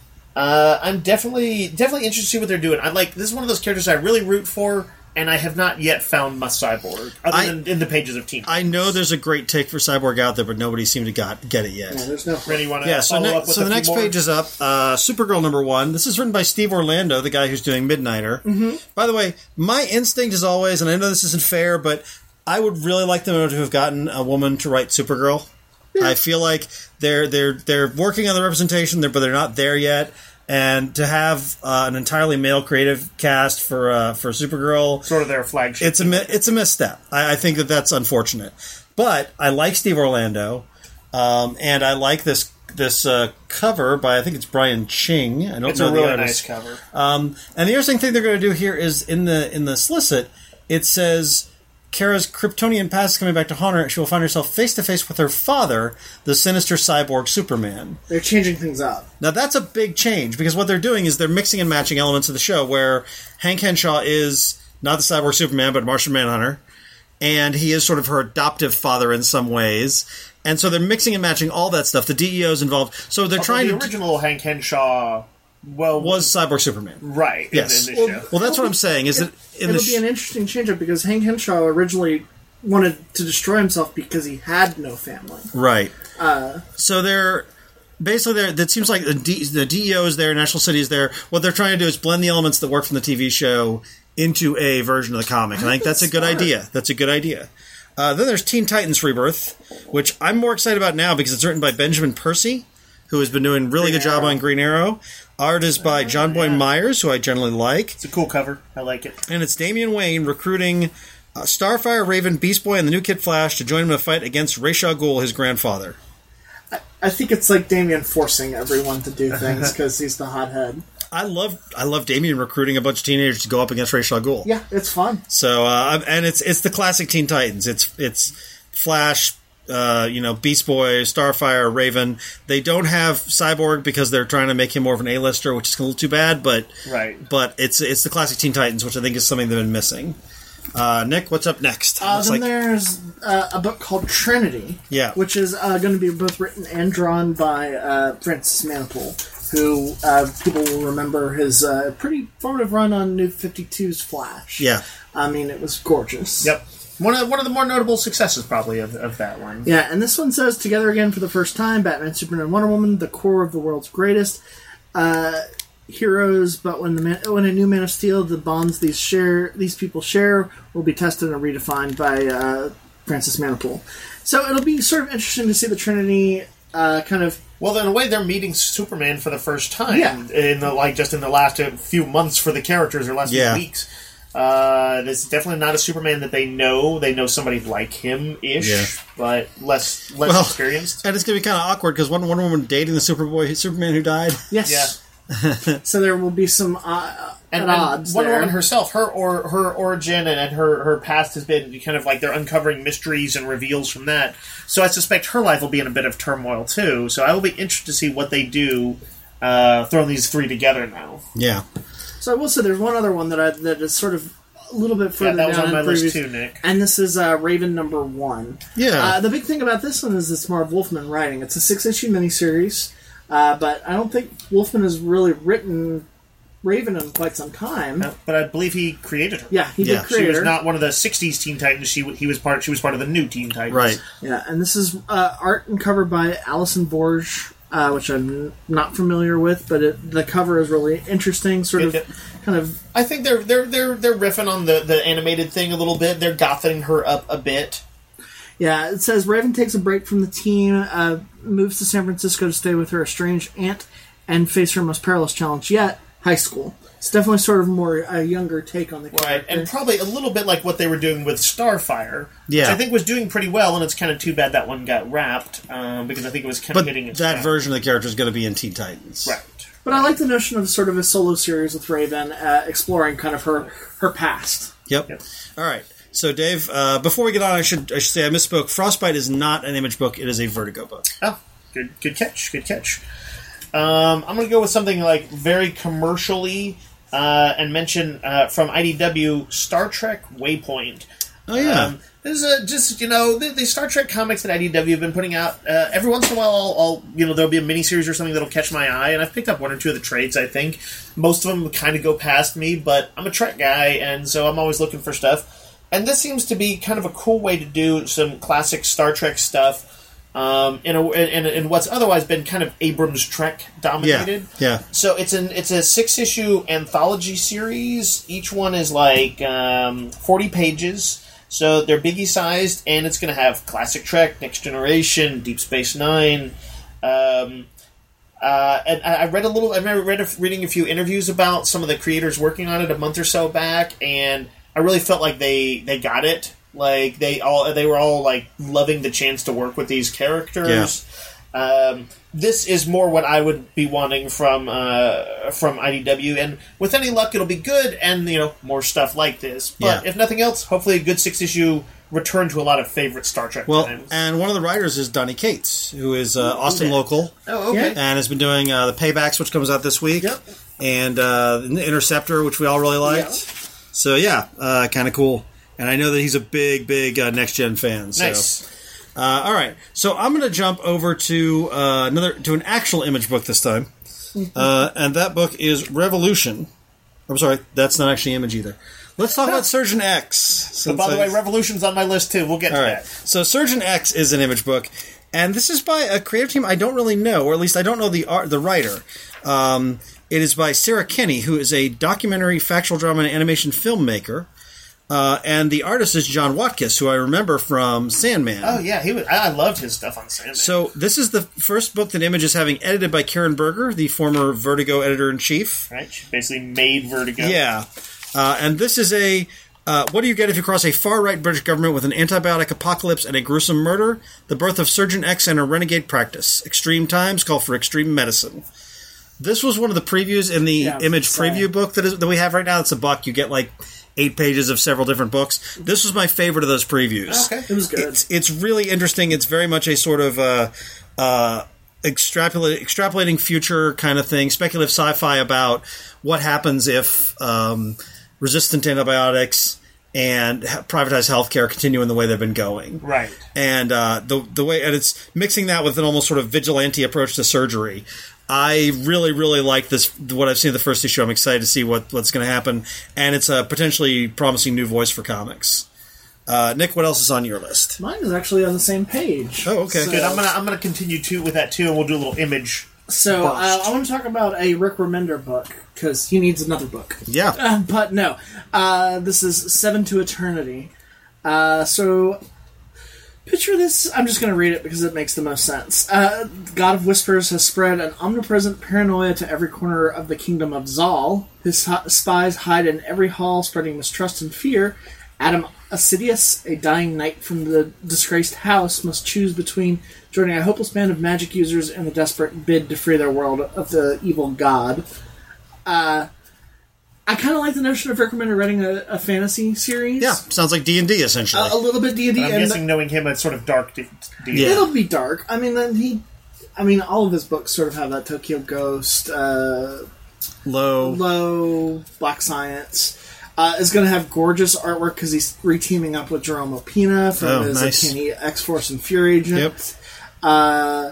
uh, I'm definitely definitely interested to see what they're doing. I like this is one of those characters I really root for, and I have not yet found my Cyborg other I- than in the pages of Team. I know there's a great take for Cyborg out there, but nobody seemed to got get it yet. Yeah, there's no. Randy, you want to Yeah, so, follow ne- up with so a the few next more? page is up. Uh, Supergirl number one. This is written by Steve Orlando, the guy who's doing Midnighter. Mm-hmm. By the way, my instinct is always, and I know this isn't fair, but I would really like them to have gotten a woman to write Supergirl. I feel like they're they're they're working on the representation, there, but they're not there yet. And to have uh, an entirely male creative cast for uh, for Supergirl, sort of their flagship. it's a mi- it's a misstep. I, I think that that's unfortunate. But I like Steve Orlando, um, and I like this this uh, cover by I think it's Brian Ching. I don't It's know a the really artist. nice cover. Um, and the interesting thing they're going to do here is in the in the solicit, it says Kara's Kryptonian past is coming back to haunt her. She will find herself face to face with her father, the sinister cyborg Superman. They're changing things up. Now that's a big change because what they're doing is they're mixing and matching elements of the show where Hank Henshaw is not the cyborg Superman but Martian Manhunter, and he is sort of her adoptive father in some ways. And so they're mixing and matching all that stuff. The D E O is involved. So they're Although trying the to... original Hank Henshaw... Well, was Cyborg Superman. Right. Yes. In, in the well, show. well, that's what I'm saying. Is that in It'll the be an interesting change-up because Hank Henshaw originally wanted to destroy himself because he had no family. Right. Uh, so they're... Basically, they're, it seems like the, D, the D E O is there, National City is there. What they're trying to do is blend the elements that work from the T V show into a version of the comic. And I think that's a good idea. That's a good idea. Uh, then there's Teen Titans Rebirth, which I'm more excited about now because it's written by Benjamin Percy, who has been doing a really Green good job Arrow. on Green Arrow. Art is by John Boy yeah. Myers, who I generally like. It's a cool cover. I like it. And it's Damian Wayne recruiting uh, Starfire, Raven, Beast Boy, and the new Kid Flash to join him in a fight against Ra's al Ghul, his grandfather. I, I think it's like Damian forcing everyone to do things because he's the hothead. I love I love Damian recruiting a bunch of teenagers to go up against Ra's al Ghul. Yeah, it's fun. So uh, and it's it's the classic Teen Titans. It's it's Flash, uh, you know, Beast Boy, Starfire, Raven. They don't have Cyborg because they're trying to make him more of an A-lister, which is a little too bad. But Right. but it's it's the classic Teen Titans, which I think is something they've been missing. Uh, Nick, what's up next? Uh, Looks then like- there's uh, a book called Trinity, Yeah. which is uh, going to be both written and drawn by uh, Francis Manapul, who uh, people will remember his uh, pretty formative run on New fifty-two's Flash. Yeah. I mean, it was gorgeous. Yep. One of one of the more notable successes, probably, of, of that one. Yeah, and this one says, together again for the first time, Batman, Superman, and Wonder Woman, the core of the world's greatest uh, heroes, but when the man, when a new Man of Steel, the bonds these share these people share will be tested and redefined by uh, Francis Manapul. So it'll be sort of interesting to see the Trinity uh, kind of... Well, in a way, they're meeting Superman for the first time. Yeah. In the like, just in the last uh, few months for the characters, or last Yeah. few weeks. Uh, this is definitely not a Superman that they know. They know somebody like him-ish, Yeah. but less less Well, experienced. And it's going to be kind of awkward because one Wonder Woman dating the Superboy, Superman who died. Yes. Yeah. So there will be some uh, And, at and odds Wonder there. Woman herself, her or her origin and, and her, her past has been kind of like they're uncovering mysteries and reveals from that. So I suspect her life will be in a bit of turmoil too. So I will be interested to see what they do uh, throwing these three together now. Yeah. So I will say there's one other one that I, that is sort of a little bit Yeah, further that was down on my in list previous, too, Nick. and this is uh, Raven number one. Yeah. Uh, the big thing about this one is it's Marv Wolfman writing. It's a six-issue miniseries, uh, but I don't think Wolfman has really written Raven in quite some time. Uh, But I believe he created her. Yeah, he Yeah. did She create was her. not one of the sixties Teen Titans. She he was part. She was part of the new Teen Titans. Right. Yeah, and this is uh, art and cover by Alison Borge, uh, which I'm not familiar with, but it, the cover is really interesting. Sort of, It- kind of. I think they're they're they're they're riffing on the, the animated thing a little bit. They're gothing her up a bit. Yeah, it says Raven takes a break from the team, uh, moves to San Francisco to stay with her estranged aunt, and face her most perilous challenge yet: high school. It's definitely sort of more a younger take on the Right, character. and probably a little bit like what they were doing with Starfire, Yeah. which I think was doing pretty well, and it's kind of too bad that one got wrapped, um, because I think it was kind of But hitting its that cap. version of the character is going to be in Teen Titans. Right. But I like the notion of sort of a solo series with Raven, uh, exploring kind of her her past. Yep. Yep. All right. So, Dave, uh, before we get on, I should I should say I misspoke. Frostbite is not an Image book; it is a Vertigo book. Oh, good good catch, good catch. Um, I'm going to go with something like very commercially, uh, and mention uh, from I D W Star Trek Waypoint. Oh yeah. Um, this is a, just, you know, the, the Star Trek comics that I D W have been putting out. Uh, every once in a while, I'll, I'll, you know, there'll be a miniseries or something that'll catch my eye, and I've picked up one or two of the trades, I think. Most of them kind of go past me, but I'm a Trek guy, and so I'm always looking for stuff. And this seems to be kind of a cool way to do some classic Star Trek stuff um, in, a, in, in what's otherwise been kind of Abrams Trek dominated. Yeah. So it's an it's a six issue anthology series. Each one is like um, forty pages. So they're biggie sized, and it's going to have classic Trek, Next Generation, Deep Space Nine. Um, uh, and I I read a little. I remember read a, reading a few interviews about some of the creators working on it a month or so back, and I really felt like they, they got it. Like they all they were all like loving the chance to work with these characters. Um, this is more what I would be wanting from uh, from I D W, and with any luck, it'll be good, and you know, more stuff like this. But Yeah. if nothing else, hopefully a good six issue return to a lot of favorite Star Trek Well, times. and one of the writers is Donny Cates, who is uh, Austin yeah. local, Oh, okay. Yeah. and has been doing uh, the Paybacks, which comes out this week, Yep. and uh, the Interceptor, which we all really liked. Yeah. So yeah, uh, kind of cool. And I know that he's a big, big uh, next gen fan. So. Nice. Uh, all right, so I'm going to jump over to uh, another to an actual Image book this time, uh, and that book is Revolution. I'm sorry, that's not actually Image either. Let's talk about Surgeon X. So, by the since I- way, Revolution's on my list too. We'll get all to right. that. So Surgeon X is an Image book, and this is by a creative team I don't really know, or at least I don't know the art, the writer. Um, it is by Sarah Kenny, who is a documentary, factual drama, and animation filmmaker, uh, and the artist is John Watkiss, who I remember from Sandman. Oh yeah, he was, I I loved his stuff on Sandman. So this is the first book that Image is having edited by Karen Berger, the former Vertigo editor in chief. right, she basically made Vertigo. Yeah, uh, and this is a. Uh, what do you get if you cross a far-right British government with an antibiotic apocalypse and a gruesome murder? The birth of Surgeon X and a renegade practice. Extreme times call for extreme medicine. This was one of the previews in the Yeah, Image sorry. preview book that, is, that we have right now. It's a buck. You get like eight pages of several different books. This was my favorite of those previews. Okay. It was good. It's, it's really interesting. It's very much a sort of uh, uh, extrapolate, extrapolating future kind of thing, speculative sci-fi about what happens if um, resistant antibiotics and ha- privatized healthcare continue in the way they've been going. Right. And uh, the the way, and it's mixing that with an almost sort of vigilante approach to surgery. I really, really like this. What I've seen in the first issue, I'm excited to see what, what's going to happen, and it's a potentially promising new voice for comics. Uh, Nick, what else is on your list? Mine is actually on the same page. Oh, okay. So, Good. I'm gonna I'm gonna continue too with that too, and we'll do a little Image. So uh, burst. I want to talk about a Rick Remender book because he needs another book. Yeah. Uh, but no, uh, this is Seven to Eternity. Uh, so picture this. I'm just going to read it because it makes the most sense. Uh, God of Whispers has spread an omnipresent paranoia to every corner of the kingdom of Zal. His h- spies hide in every hall, spreading mistrust and fear. Adam Assidius, a dying knight from the disgraced house, must choose between joining a hopeless band of magic users and the desperate bid to free their world of the evil god. Uh, I kind of like the notion of Rick Remender writing a, a fantasy series. Yeah, sounds like D and D, essentially. A, a little bit D and D, I'm and guessing, knowing him, it's sort of dark. D- D- Yeah. it'll be dark. I mean, then he, I mean, all of his books sort of have that Tokyo Ghost, uh, Low. Low, Black Science. Uh, is going to have gorgeous artwork because he's re-teaming up with Jerome Opina from Oh, his nice. Uncanny X-Force and Fury agent. Yep. Uh,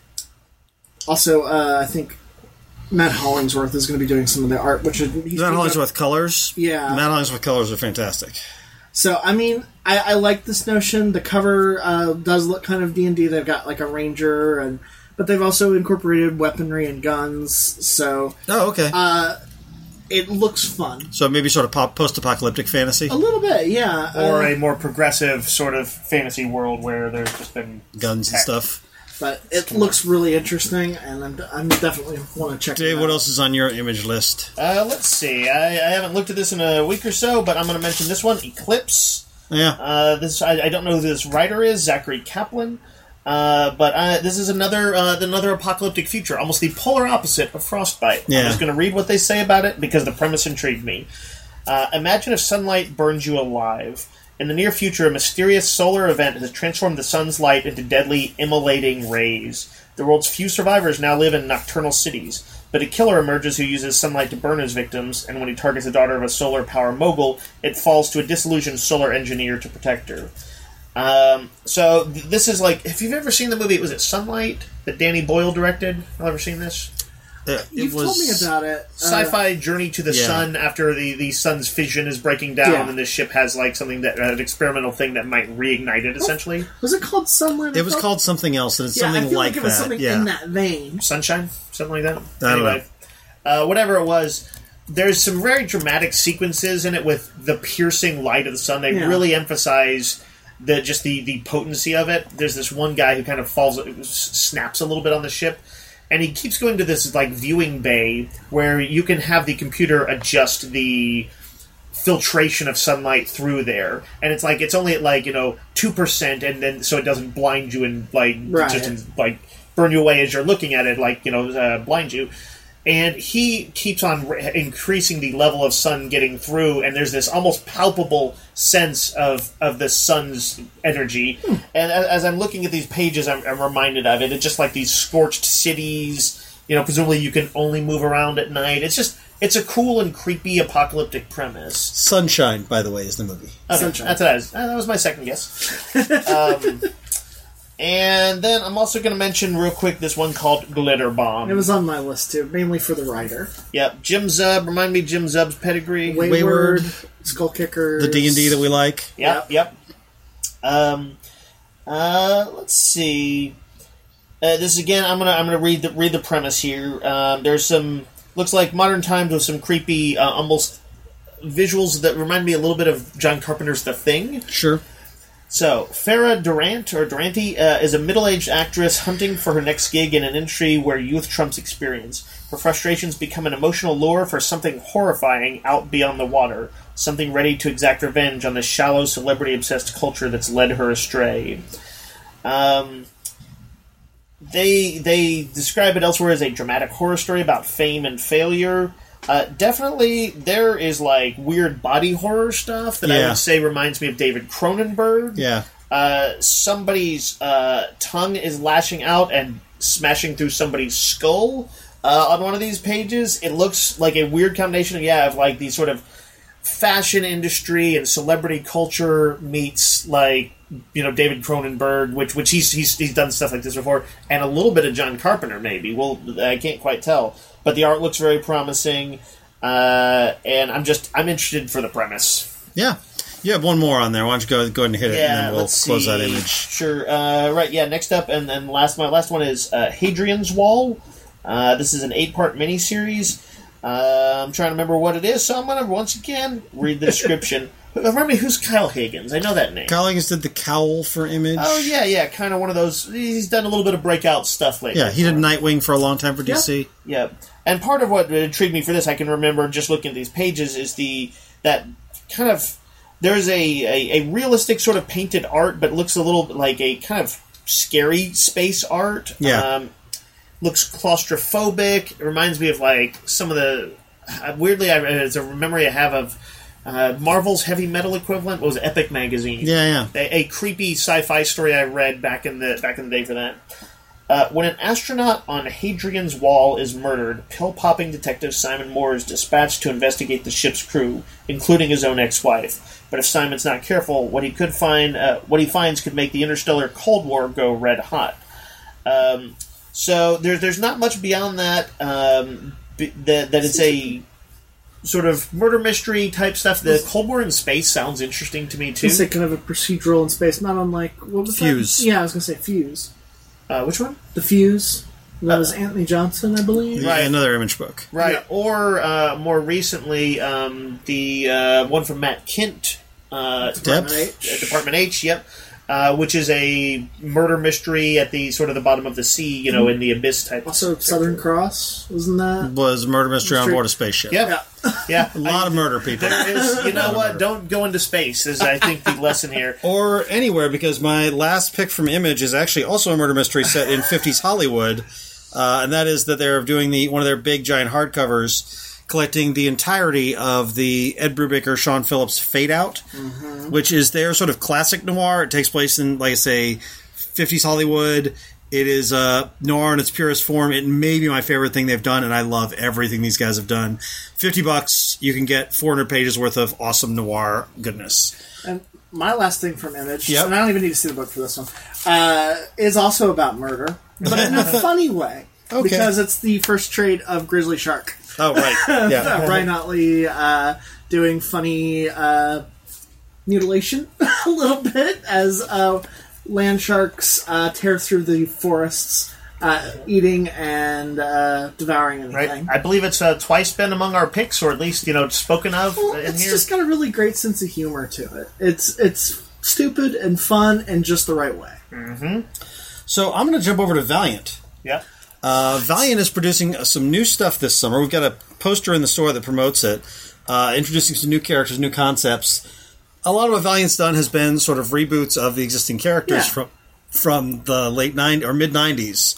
also, uh, I think Matt Hollingsworth is going to be doing some of the art, which is he's Matt doing Hollingsworth colors. Yeah. Matt Hollingsworth colors are fantastic. So, I mean, I, I like this notion. The cover uh, does look kind of D and D. They've got like a ranger, and but they've also incorporated weaponry and guns. So Oh, okay. Uh, it looks fun. so maybe sort of pop, post-apocalyptic fantasy. A little bit, yeah. or Uh, a more progressive sort of fantasy world where there's just been Guns and tech. stuff. but it looks really interesting, and I'm, I'm definitely want to check Dave, it out. what else is on your Image list? Uh, let's see. I, I haven't looked at this in a week or so, but I'm going to mention this one, Eclipse. Yeah. Uh, this I, I don't know who this writer is, Zachary Kaplan. Uh, but uh, this is another uh, another apocalyptic future, almost the polar opposite of Frostbite. Yeah. I'm just going to read what they say about it because the premise intrigued me. Uh, imagine if sunlight burns you alive. In the near future, a mysterious solar event has transformed the sun's light into deadly, immolating rays. The world's few survivors now live in nocturnal cities, but a killer emerges who uses sunlight to burn his victims, and when he targets the daughter of a solar power mogul, it falls to a disillusioned solar engineer to protect her. Um, so th- this is like, if you've ever seen the movie, was it Sunlight that Danny Boyle directed? Have you ever seen this? Uh, it You've was, told me about it. Uh, Sci-fi journey to the yeah. sun after the, the sun's fission is breaking down, Yeah. and the ship has like something that an experimental thing that might reignite it. Essentially, was it called Sunlight? It was called something else, and it's yeah, something I feel like, like, it was that. something yeah. in that vein. sunshine, something like that. I don't anyway, uh, whatever it was. There's some very dramatic sequences in it with the piercing light of the sun. They Yeah. really emphasize the just the, the potency of it. There's this one guy who kind of falls, snaps a little bit on the ship, and he keeps going to this like viewing bay where you can have the computer adjust the filtration of sunlight through there, and it's like it's only at like you know two percent, and then so it doesn't blind you and like Right. just like burn you away as you're looking at it, like, you know, uh, blind you. And he keeps on re- increasing the level of sun getting through, and there's this almost palpable sense of, of the sun's energy. Hmm. And as, as I'm looking at these pages, I'm, I'm reminded of it. It's just like these scorched cities. You know, presumably you can only move around at night. It's just, it's a cool and creepy apocalyptic premise. Sunshine, by the way, is the movie. Okay, Sunshine. That's what I was, uh, that was my second guess. um, and then I'm also going to mention real quick this one called Glitter Bomb. It was on my list too, mainly for the writer. Yep, Jim Zub. Remind me of Jim Zub's pedigree. Wayward, Wayward, Skull Kickers. The D and D that we like. Yep, yep. Um, uh, let's see. Uh, this again. I'm gonna I'm gonna read the read the premise here. Um, there's some looks like modern times with some creepy, uh, almost visuals that remind me a little bit of John Carpenter's The Thing. Sure. So, Farah Durant, or Durante, uh, is a middle-aged actress hunting for her next gig in an industry where youth trumps experience. Her frustrations become an emotional lure for something horrifying out beyond the water, something ready to exact revenge on the shallow, celebrity-obsessed culture that's led her astray. Um, they they describe it elsewhere as a dramatic horror story about fame and failure. Uh, definitely, there is like weird body horror stuff that I Yeah. would say reminds me of David Cronenberg. Yeah. Uh, somebody's uh, tongue is lashing out and smashing through somebody's skull uh, on one of these pages. It looks like a weird combination of, yeah, of like these sort of fashion industry and celebrity culture meets like, you know, David Cronenberg, which which he's he's he's done stuff like this before, and a little bit of John Carpenter maybe. Well, I can't quite tell. But the art looks very promising, uh, and I'm just I'm interested for the premise. Yeah. You have one more on there. Why don't you go, go ahead and hit it, Yeah, and then we'll let's close that see. image. Sure. Uh, right. Yeah. Next up, and then last my last one is uh, Hadrian's Wall. Uh, this is an eight-part miniseries. Uh, I'm trying to remember what it is, so I'm going to once again read the description. Remind me, who's Kyle Higgins? I know that name. Kyle Higgins did the cowl for Image. Oh yeah, yeah, kind of one of those. He's done a little bit of breakout stuff lately. Yeah, he did Nightwing for a long time for D C. Yeah, and part of what intrigued me for this, I can remember just looking at these pages, is the that kind of there's a, a, a realistic sort of painted art, but looks a little like a kind of scary space art. Yeah, um, looks claustrophobic. It reminds me of like some of the weirdly, I, it's a memory I have of. Uh, Marvel's heavy metal equivalent was Epic Magazine. Yeah, yeah. A, a creepy sci-fi story I read back in the back in the day for that. Uh, when an astronaut on Hadrian's Wall is murdered, pill-popping detective Simon Moore is dispatched to investigate the ship's crew, including his own ex-wife. But if Simon's not careful, what he could find, uh, what he finds, could make the interstellar Cold War go red hot. Um, so there's there's not much beyond that. Um, b- that that it's a sort of murder mystery type stuff. The Cold War in space sounds interesting to me too. It's like kind of a procedural in space, not unlike what was Fuse. That? Yeah, I was gonna say Fuse. Uh, which one? The Fuse. That was Anthony Johnson, I believe. Yeah, Right. another Image book. Right, Yeah. or uh, more recently, um, the uh, one from Matt Kint, uh, Depth. uh, Department H. Yep, uh, which is a murder mystery at the sort of the bottom of the sea, you know, in the abyss type. Also, Southern Cross, wasn't that? Was a murder mystery on Mystery. board a spaceship. Yep. Yeah, A lot I- of murder, people. There is, you know what? Don't go into space. Is I think the lesson here. Or anywhere, because my last pick from Image is actually also a murder mystery set in fifties Hollywood, uh, and that is that they're doing the one of their big giant hardcovers, collecting the entirety of the Ed Brubaker, Sean Phillips Fade Out, mm-hmm. which is their sort of classic noir. It takes place in, like I say, fifties Hollywood. It is uh, noir in its purest form. It may be my favorite thing they've done, and I love everything these guys have done. Fifty bucks, you can get four hundred pages worth of awesome noir goodness. And my last thing from Image, Yep. and I don't even need to see the book for this one, uh, is also about murder, but in a funny way. Okay. Because it's the first trade of Grizzly Shark. Oh, right. Yeah. Uh, Brian Otley uh, doing funny uh, mutilation a little bit as uh, land sharks uh, tear through the forests, uh, eating and uh, devouring anything. Right, I believe it's uh, twice been among our picks, or at least you know spoken of Well, in it's here. just got a really great sense of humor to it. It's it's stupid and fun and just the right way. So I'm going to jump over to Valiant. Yeah. Uh, Valiant is producing uh, some new stuff this summer. We've got a poster in the store that promotes it, uh, introducing some new characters, new concepts. A lot of what Valiant's done has been sort of reboots of the existing characters Yeah. from from the late nineties or mid nineties.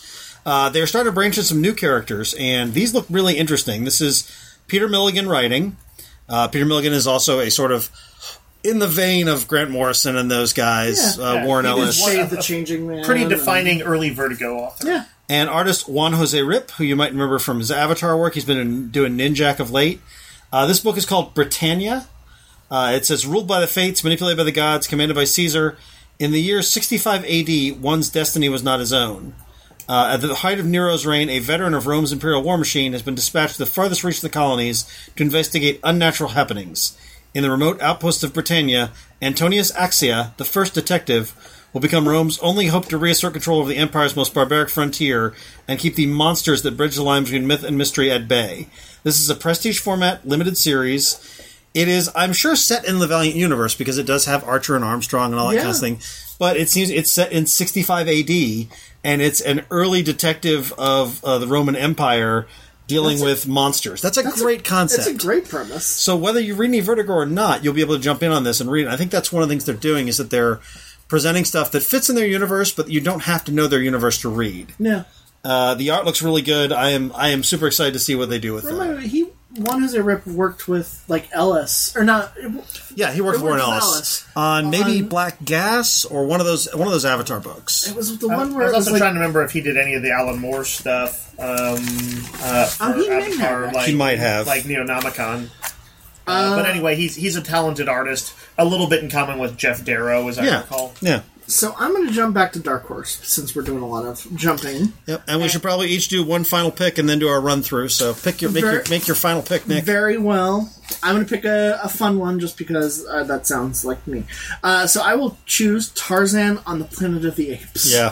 Uh, they're starting to branch into some new characters, and these look really interesting. This is Peter Milligan writing. Uh, Peter Milligan is also a sort of in the vein of Grant Morrison and those guys, Yeah. uh, Yeah, Warren he did Ellis. one- Shade the Changing Man. Pretty and- defining early Vertigo author. Yeah. And artist Juan Jose Rip, who you might remember from his Avatar work. He's been in, doing Ninjak of late. Uh, this book is called Britannia. Uh, it says, ruled by the fates, manipulated by the gods, commanded by Caesar. In the year sixty-five A D, one's destiny was not his own. Uh, at the height of Nero's reign, a veteran of Rome's imperial war machine has been dispatched to the farthest reach of the colonies to investigate unnatural happenings. In the remote outpost of Britannia, Antonius Axia, the first detective, will become Rome's only hope to reassert control over the Empire's most barbaric frontier and keep the monsters that bridge the line between myth and mystery at bay. This is a prestige format, limited series. It is, I'm sure, set in the Valiant universe because it does have Archer and Armstrong and all that Yeah. kind of thing. But it seems it's set in sixty-five A D, and it's an early detective of uh, the Roman Empire dealing That's a- with monsters. That's a That's great a, concept. It's a great premise. So whether you read any Vertigo or not, you'll be able to jump in on this and read it. I think that's one of the things they're doing is that they're presenting stuff that fits in their universe, but you don't have to know their universe to read. Yeah. Uh, the art looks really good. I am I am super excited to see what they do with it. Remember, he Juan Jose Rip worked with like Ellis or not? Yeah, he worked It with Warren worked with Ellis Ellis. on maybe On- Black Gas or one of those one of those Avatar books. It was the I one was where it was also like, trying to remember if he did any of the Alan Moore stuff. Um, uh, for Oh, he may Avatar, have. like, He might have. like Neonomicon. Uh, but anyway, he's he's a talented artist. A little bit in common with Jeff Darrow, as I Yeah, recall. yeah, So I'm going to jump back to Dark Horse since we're doing a lot of jumping. yep. And we should probably each do one final pick and then do our run through. So pick your make your Very- make your final pick, Nick. Very well. I'm going to pick a, a fun one just because uh, that sounds like me. Uh, so I will choose Tarzan on the Planet of the Apes. Yeah,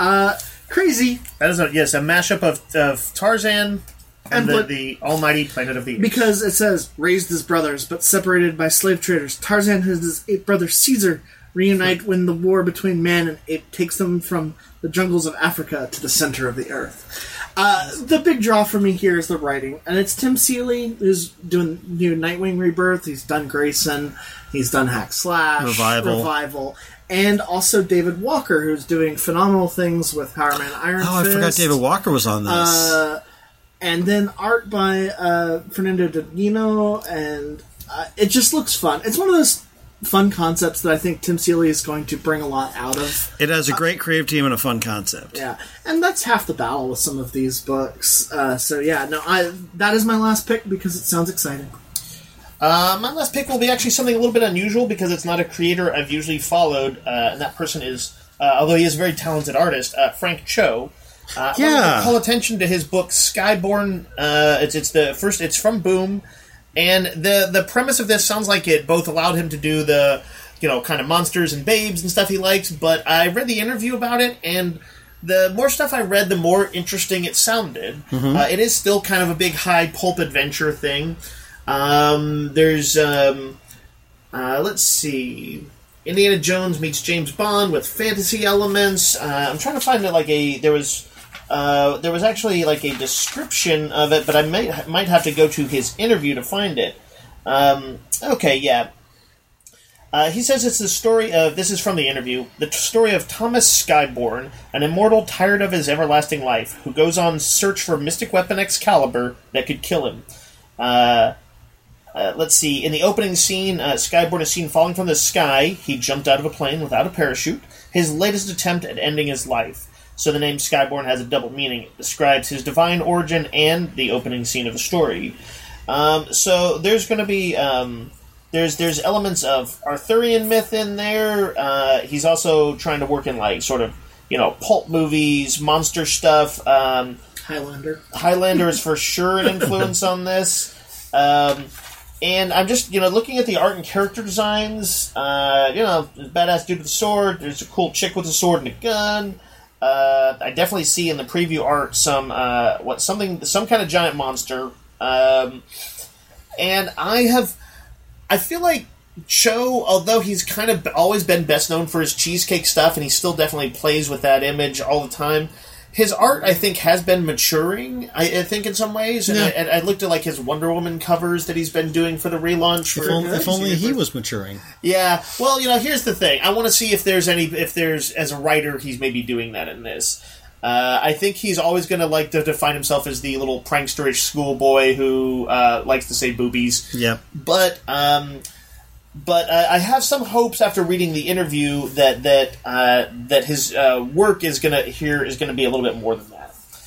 Crazy That is a yes, a mashup of, of Tarzan and, And the, what- the almighty Planet of the Apes. because it says raised as brothers but separated by slave traders. Tarzan and his ape brother Caesar reunite when the war between man and ape takes them from the jungles of Africa to the center of the earth. Uh, the big draw for me here is the writing, and it's Tim Seeley who's doing new Nightwing Rebirth. He's done Grayson, he's done Hack Slash, Revival. Revival, and also David Walker, who's doing phenomenal things with Power Man Iron Oh, I Fist. forgot David Walker was on this. Uh, and then art by uh, Fernando Dino, and uh, it just looks fun. It's one of those fun concepts that I think Tim Seeley is going to bring a lot out of. it has a great creative team and a fun concept. Yeah, and that's half the battle with some of these books. Uh, so yeah, no, I that is my last pick because it sounds exciting. Uh, my last pick will be actually something a little bit unusual because it's not a creator I've usually followed, uh, and that person is, uh, although he is a very talented artist, uh, Frank Cho. Uh, I Yeah. wanted to call attention to his book Skyborn. Uh, it's it's the first. It's from Boom, and the the premise of this sounds like it both allowed him to do the you know kind of monsters and babes and stuff he likes. But I read the interview about it, and the more stuff I read, the more interesting it sounded. Uh, it is still kind of a big high pulp adventure thing. Um, there's um, uh, let's see. Indiana Jones meets James Bond with fantasy elements. Uh, I'm trying to find it like a there was uh, there was actually like a description of it, but I might might have to go to his interview to find it. Um, okay, yeah. Uh, he says it's the story of this is from the interview the t- story of Thomas Skyborn, an immortal tired of his everlasting life, who goes on search for mystic weapon Excalibur that could kill him. Uh, Uh, let's see. In the opening scene, uh, Skyborn is seen falling from the sky. He jumped out of a plane without a parachute. His latest attempt at ending his life. So the name Skyborn has a double meaning. It describes his divine origin and the opening scene of the story. Um, so there's going to be um, there's there's elements of Arthurian myth in there. Uh, he's also trying to work in like sort of you know pulp movies, monster stuff. Um, Highlander. Highlander is for sure an influence on this. Um, And I'm just, you know, looking at the art and character designs. Uh, you know, there's a badass dude with a sword. There's a cool chick with a sword and a gun. Uh, I definitely see in the preview art some uh, what something, some kind of giant monster. Um, and I have, I feel like Cho, although he's kind of always been best known for his cheesecake stuff, and he still definitely plays with that image all the time. His art, I think, has been maturing, I, I think, in some ways. And, Yeah. I, and I looked at, like, his Wonder Woman covers that he's been doing for the relaunch. If, For, only, if only he was maturing. yeah. Well, you know, here's the thing. I want to see if there's any, if there's, as a writer, he's maybe doing that in this. Uh, I think he's always going to like to define himself as the little pranksterish schoolboy who uh, likes to say boobies. Yep. But um, but uh, I have some hopes after reading the interview that that uh, that his uh, work is going to here is going to be a little bit more than that.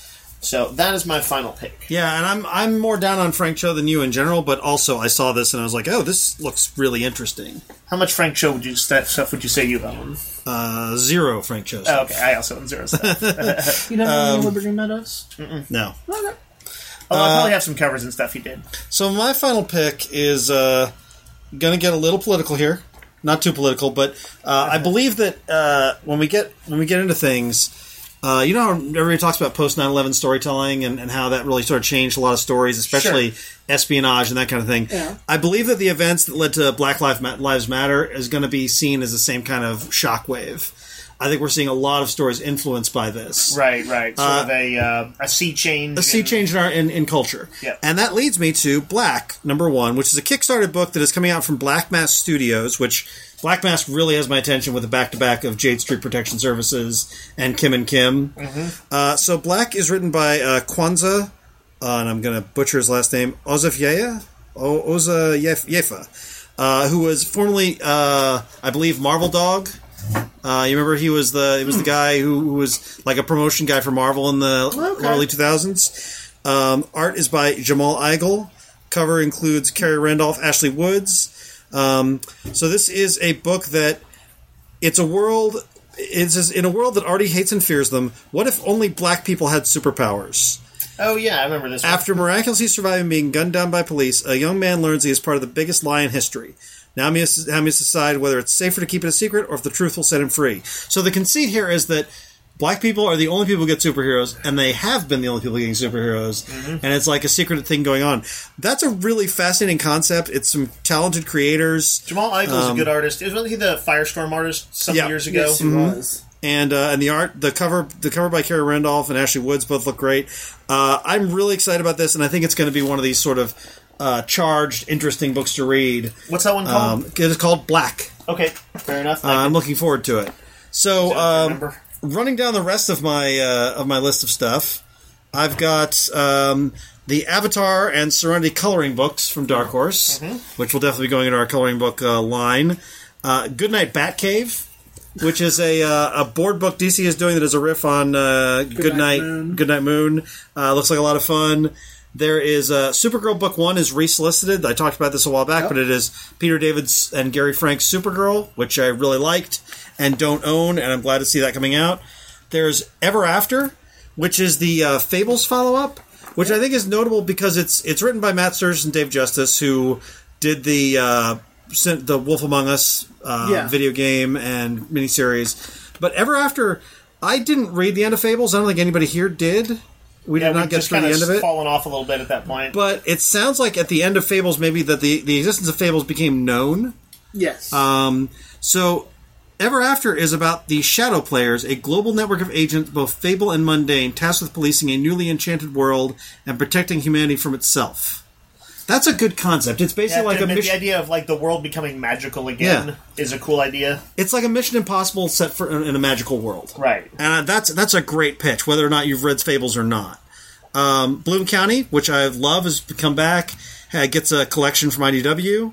So that is my final pick. Yeah, and I'm I'm more down on Frank Cho than you in general, but also I saw this and I was like, oh, this looks really interesting. How much Frank Cho would you stuff would you say you own? Uh, zero Frank Cho Oh, stuff. okay, I also own zero stuff. You don't know Um, any Liberty Meadows? No. Okay. Although I probably have some covers and stuff he did. So my final pick is uh, going to get a little political here. Not too political, but uh, I believe that uh, when we get when we get into things, uh, you know how everybody talks about post nine eleven storytelling and, and how that really sort of changed a lot of stories, especially Sure. espionage and that kind of thing. Yeah. I believe that the events that led to Black Lives Matter is going to be seen as the same kind of shockwave. I think we're seeing a lot of stories influenced by this. Right, right. Sort Uh, of a uh, a sea change. A sea in- change in, our, in, in culture. Yeah. And that leads me to Black, number one, which is a Kickstarter book that is coming out from Black Mass Studios, which Black Mass really has my attention with the back-to-back of Jade Street Protection Services and Kim and Kim. Mm-hmm. Uh, so Black is written by uh, Kwanzaa, uh, and I'm going to butcher his last name, Ozefyeya? O- Oza Yef- Yefa, uh, who was formerly, uh, I believe, Marvel Dog. Uh, you remember he was the he was the guy who, who was like a promotion guy for Marvel in the Okay. early two thousands. Um, art is by Jamal Eigel. Cover includes Carrie Randolph, Ashley Woods. Um, so this is a book that it's a world. It's just in a world that already hates and fears them. What if only black people had superpowers? Oh, yeah, I remember this one. After miraculously surviving being gunned down by police, a young man learns he is part of the biggest lie in history. Now he has to, now he has to decide whether it's safer to keep it a secret or if the truth will set him free. So the conceit here is that black people are the only people who get superheroes, and they have been the only people getting superheroes, Mm-hmm. and it's like a secret thing going on. That's a really fascinating concept. It's some talented creators. Jamal Eigel's a good artist. Wasn't he the Firestorm artist some Yeah. years ago? Yes, he was. And uh, and the art, the cover, the cover by Carrie Randolph and Ashley Woods both look great. Uh, I'm really excited about this, and I think it's going to be one of these sort of uh, charged, interesting books to read. What's that one called? Um, it is called Black. Okay, fair enough. Uh, I'm looking forward to it. So, Don't um, remember. running down the rest of my uh, of my list of stuff, I've got um, the Avatar and Serenity coloring books from Dark Horse, Mm-hmm. which will definitely be going into our coloring book uh, line. Uh, Goodnight Batcave, which is a uh, a board book D C is doing that is a riff on uh, Goodnight Moon. Goodnight Moon. Uh, looks like a lot of fun. There is uh, Supergirl book one is resolicited. I talked about this a while back, Yep. but it is Peter David's and Gary Frank's Supergirl, which I really liked and don't own, and I'm glad to see that coming out. There's Ever After, which is the uh, Fables follow-up, which I think is notable because it's it's written by Matt Sturges and Dave Justice, who did the uh, sent the Wolf Among Us uh, Yeah. video game and miniseries. But Ever After, I didn't read the end of Fables. I don't think anybody here did. We yeah, did not we've get just through kind the end of it. fallen off a little bit at that point. But it sounds like at the end of Fables, maybe that the, the existence of Fables became known. Yes. Um, so, Ever After is about the Shadow Players, a global network of agents, both fable and mundane, tasked with policing a newly enchanted world and protecting humanity from itself. That's a good concept. It's yeah, basically like a the, the mission. idea of like the world becoming magical again Yeah. is a cool idea. It's like a Mission Impossible set for in a magical world. Right. And that's that's a great pitch, whether or not you've read Fables or not. Um, Bloom County, which I love, has come back. Uh, gets a collection from I D W.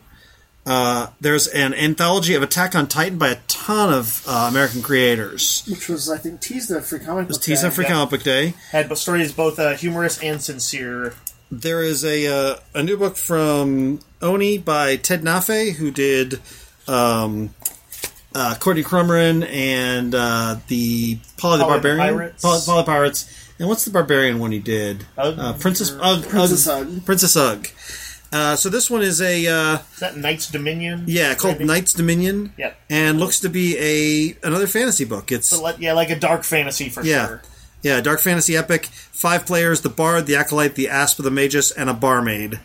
Uh, there's an anthology of Attack on Titan by a ton of uh, American creators. Which was, I think, teased at Free Comic Book Teased Day. on Free yeah. Comic Book Day. Had but stories both uh, humorous and sincere. There is a uh, a new book from Oni by Ted Nafe, who did um, uh, Courtney Crumrin and uh, the Polly the Polly the Barbarian. Pirates. Polly, Polly Pirates. And what's the Barbarian one he did? Ugg Uh, Princess or- Ugg, Princess Ugg- Ugg. Princess Ugg. Uh, so this one is a uh, Is that Knight's Dominion? yeah called Maybe? Knight's Dominion. Yep. And looks to be a another fantasy book. It's So, like- yeah, like a dark fantasy for yeah. sure. Yeah, dark fantasy epic. Five players: the bard, the acolyte, the asp, the magus, and a barmaid.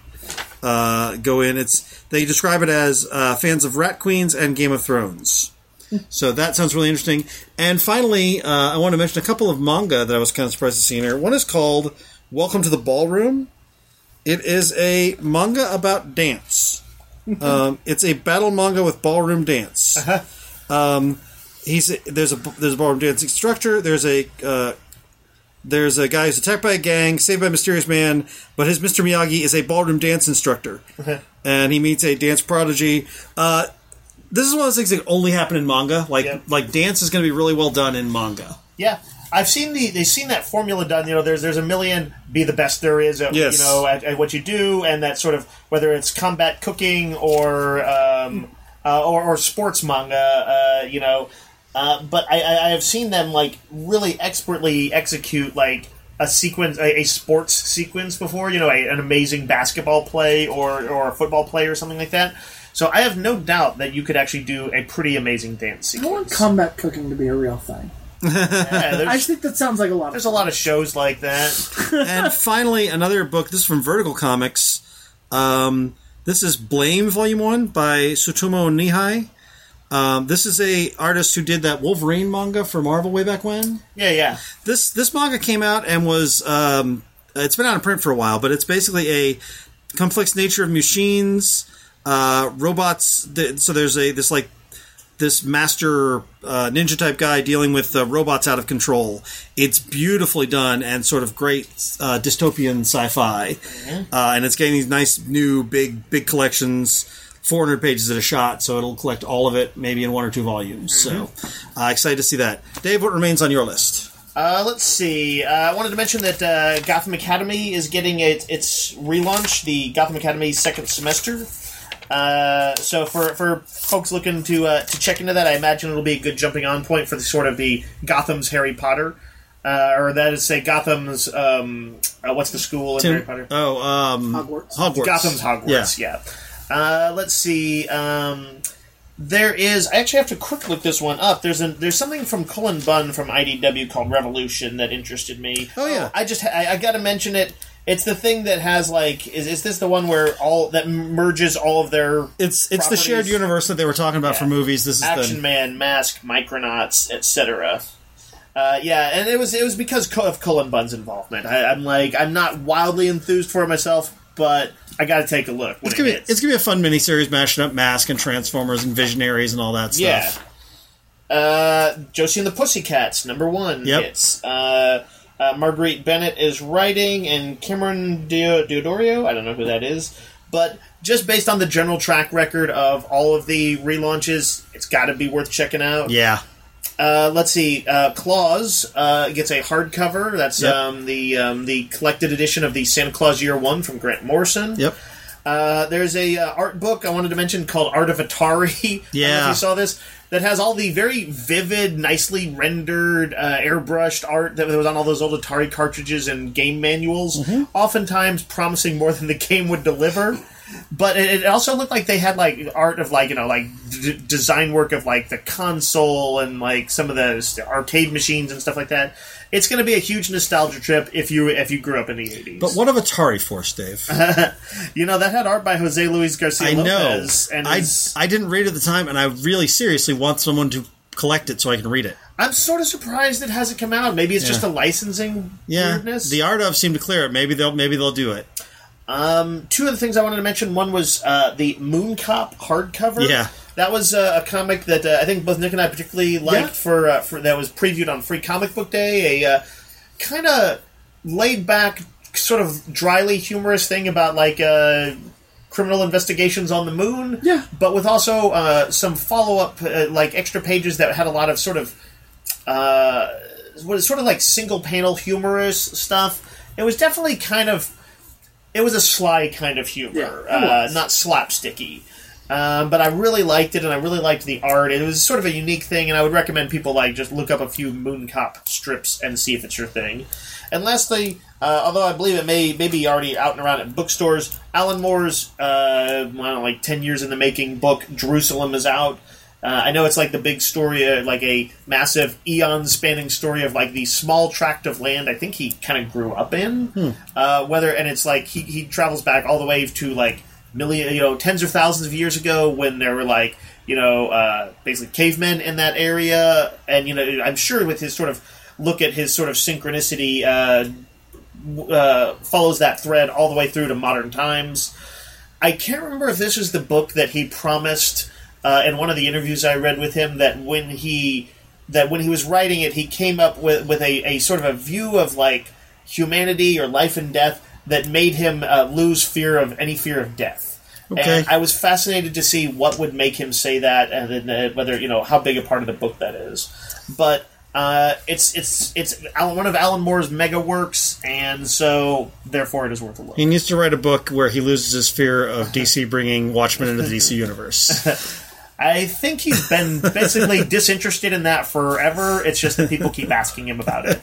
Uh, go in. It's they describe it as uh, fans of Rat Queens and Game of Thrones. So that sounds really interesting. And finally, uh, I want to mention a couple of manga that I was kind of surprised to see in here. One is called Welcome to the Ballroom. It is a manga about dance. Um, it's a battle manga with ballroom dance. Um, he's there's a there's a ballroom dancing structure. There's a uh, There's a guy who's attacked by a gang, saved by a mysterious man, but his Mister Miyagi is a ballroom dance instructor. And he meets a dance prodigy. Uh, this is one of those things that only happen in manga. Like, Yep. like dance is going to be really well done in manga. Yeah, I've seen the they've seen that formula done. You know, there's there's a million be the best there is at Yes. you know at, at what you do, and that sort of whether it's combat cooking or um, uh, or, or sports manga. Uh, you know, uh, but I, I, I have seen them like really expertly execute like a sequence, a, a sports sequence before. You know, a, an amazing basketball play or or a football play or something like that. So I have no doubt that you could actually do a pretty amazing dance I want sequence. combat cooking to be a real thing. Yeah, there's, I just think that sounds like a lot of there's a lot of shows like that. And finally, another book. This is from Vertical Comics. Um, this is Blame Volume One by Tsutomu Nihai. Um, this is a artist who did that Wolverine manga for Marvel way back when. Yeah, yeah. This this manga came out and was um, it's been out of print for a while, but it's basically a complex nature of machines, uh, robots. Th- so there's a this like. This master uh, ninja type guy dealing with uh, robots out of control. It's beautifully done and sort of great uh, dystopian sci-fi, mm-hmm. uh, and it's getting these nice new big big collections, four hundred pages at a shot. So it'll collect all of it, maybe in one or two volumes. Mm-hmm. So uh, excited to see that. Dave, what remains on your list? Uh, let's see. Uh, I wanted to mention that uh, Gotham Academy is getting its, its relaunch, the Gotham Academy second semester. Uh, so for for folks looking to uh, to check into that, I imagine it'll be a good jumping on point for the sort of the Gotham's Harry Potter, uh, or that is say Gotham's um, uh, what's the school in Tim, Harry Potter? Oh, um, Hogwarts. Hogwarts. Gotham's Hogwarts. Yeah. yeah. Uh, let's see. Um, there is. I actually have to quick look this one up. There's a there's something from Cullen Bunn from I D W called Revolution that interested me. Oh yeah. I just I, I got to mention it. It's the thing that has like is is this the one where all that merges all of their it's it's the shared properties? universe that they were talking about Yeah. for movies. This is Action the Man, Mask, Micronauts, et cetera. Uh, yeah, and it was it was because of Cullen Bunn's involvement. I, I'm like I'm not wildly enthused for it myself, but I got to take a look. When it's gonna it be hits. it's gonna be a fun miniseries mashing up Mask and Transformers and Visionaries and all that stuff. Yeah. Uh, Josie and the Pussycats, number one Yep. hits. Uh, uh, Marguerite Bennett is writing, and Cameron Dio- Diodorio, I don't know who that is, but just based on the general track record of all of the relaunches, it's got to be worth checking out. Yeah. Uh, let's see. Uh, Claus uh, gets a hardcover. That's Yep. um, the um, the collected edition of the Santa Claus Year One from Grant Morrison. Yep. Uh, there's a uh, art book I wanted to mention called Art of Atari. I don't know if Yeah. you saw this. That has all the very vivid, nicely rendered, uh, airbrushed art that was on all those old Atari cartridges and game manuals. Mm-hmm. Oftentimes promising more than the game would deliver. But it, it also looked like they had like art of like you know like d- design work of like the console and like some of the arcade machines and stuff like that. It's going to be a huge nostalgia trip if you if you grew up in the eighties. But what of Atari Force, Dave? You know that had art by Jose Luis Garcia I know. Lopez, and I, is- I didn't read it at the time, and I really seriously want someone to collect it so I can read it. I'm sort of surprised it hasn't come out. Maybe it's just a Yeah. licensing Yeah, weirdness. the art of seemed to clear it. Maybe they'll maybe they'll do it. Um, two of the things I wanted to mention. One was uh, the Moon Cop hardcover. Yeah. That was uh, a comic that uh, I think both Nick and I particularly liked Yeah. for, uh, for that was previewed on Free Comic Book Day. A uh, kind of laid back, sort of dryly humorous thing about like uh, criminal investigations on the moon. Yeah. But with also uh, some follow up, uh, like extra pages that had a lot of sort of uh, what is sort of like single panel humorous stuff. It was definitely kind of. It was a sly kind of humor, Yeah, it uh, was. not slapsticky. Um, but I really liked it, and I really liked the art. It was sort of a unique thing, and I would recommend people like just look up a few Moon Cop strips and see if it's your thing. And lastly, uh, although I believe it may, may be already out and around at bookstores, Alan Moore's, uh, I don't know, like ten years in the making book, Jerusalem, is out. Uh, I know it's like the big story, uh, like a massive eon-spanning story of like the small tract of land I think he kind of grew up in. Hmm. Uh, whether and it's like he, he travels back all the way to like million, you know, tens of thousands of years ago when there were like you know uh, basically cavemen in that area, and you know I'm sure with his sort of look at his sort of synchronicity uh, w- uh, follows that thread all the way through to modern times. I can't remember if this was the book that he promised. Uh, in one of the interviews I read with him, that when he that when he was writing it, he came up with with a, a sort of a view of like humanity or life and death that made him uh, lose fear of any fear of death. Okay. And I was fascinated to see what would make him say that, and then uh, whether you know how big a part of the book that is. But uh, it's it's it's Alan, one of Alan Moore's mega works, and so therefore it is worth a look. He needs to write a book where he loses his fear of D C bringing Watchmen into the D C universe. I think he's been basically disinterested in that forever. It's just that people keep asking him about it.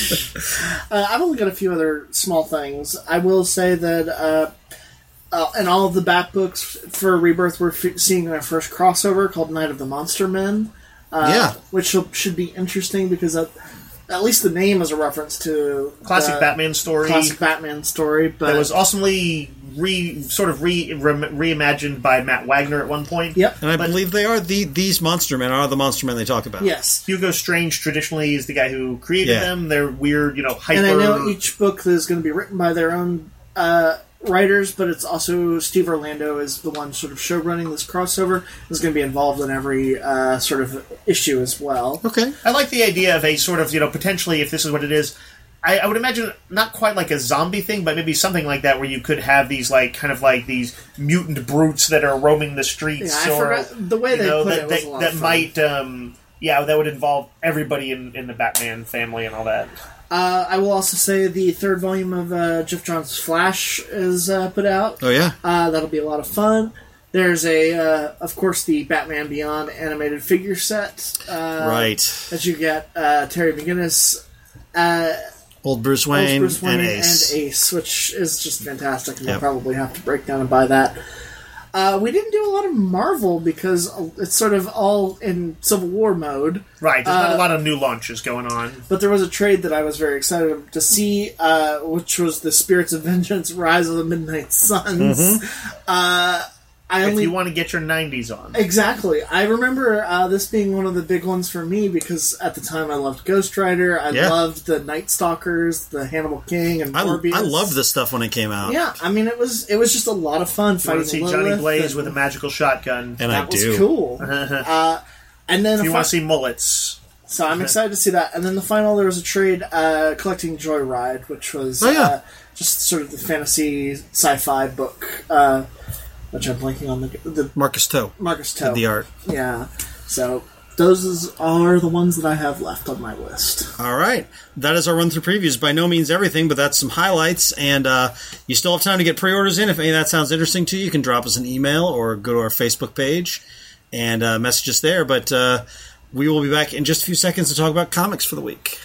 uh, I've only got a few other small things. I will say that uh, uh, in all of the Bat books for Rebirth, we're f- seeing our first crossover called Night of the Monster Men. Uh, Yeah. Which will, should be interesting because uh, at least the name is a reference to Classic the Batman story. Classic Batman story, but That was awesomely re sort of re, re reimagined by Matt Wagner at one point. Yep. And I But- believe they are the these monster men are the monster men they talk about. Yes. Hugo Strange traditionally is the guy who created Yeah. them. They're weird, you know, hyper. And I know each book is going to be written by their own uh, writers, but it's also Steve Orlando is the one sort of show running this crossover. Is going to be involved in every uh, sort of issue as well. Okay. I like the idea of a sort of, you know, potentially, if this is what it is, I, I would imagine not quite like a zombie thing, but maybe something like that where you could have these, like, kind of like these mutant brutes that are roaming the streets. Yeah, I or, forgot the way you they know, put that, it was that, a lot that of fun. might, um, yeah, that would involve everybody in, in the Batman family and all that. Uh, I will also say the third volume of uh, Jeff Johns' Flash is uh, put out. Oh yeah. Uh, that'll be a lot of fun. There's a, uh, of course, the Batman Beyond animated figure set. Uh, Right. That you get uh, Terry McGinnis, uh, Old Bruce Wayne, Bruce Wayne and Ace. and Ace, which is just fantastic, and Yep. I'll probably have to break down and buy that. Uh, we didn't do a lot of Marvel because it's sort of all in Civil War mode. Right, there's not Uh, a lot of new launches going on. But there was a trade that I was very excited to see, uh, which was the Spirits of Vengeance: Rise of the Midnight Suns. Mm-hmm. Uh, I If only you want to get your nineties on. exactly. I remember uh, this being one of the big ones for me because at the time I loved Ghost Rider. I Yeah. loved the Night Stalkers, the Hannibal King, and I, Morbius. I loved this stuff when it came out. Yeah, I mean it was it was just a lot of fun You fighting want to see Lilith Johnny Blaze and with a magical shotgun. And I that was do. cool. uh, and then If a you fi- want to see mullets. so I'm excited to see that. And then the final there was a trade uh, collecting Joyride, which was Oh, yeah. uh, just sort of the fantasy sci-fi book, uh, which I'm blanking on the the Marcus Toe Marcus did Toe. the art. Yeah, so those is, are the ones that I have left on my list. All right. That is our run through previews. By no means everything, but that's some highlights. And uh, you still have time to get pre-orders in. If any of that sounds interesting to you, you can drop us an email or go to our Facebook page and uh, message us there. But uh, we will be back in just a few seconds to talk about comics for the week.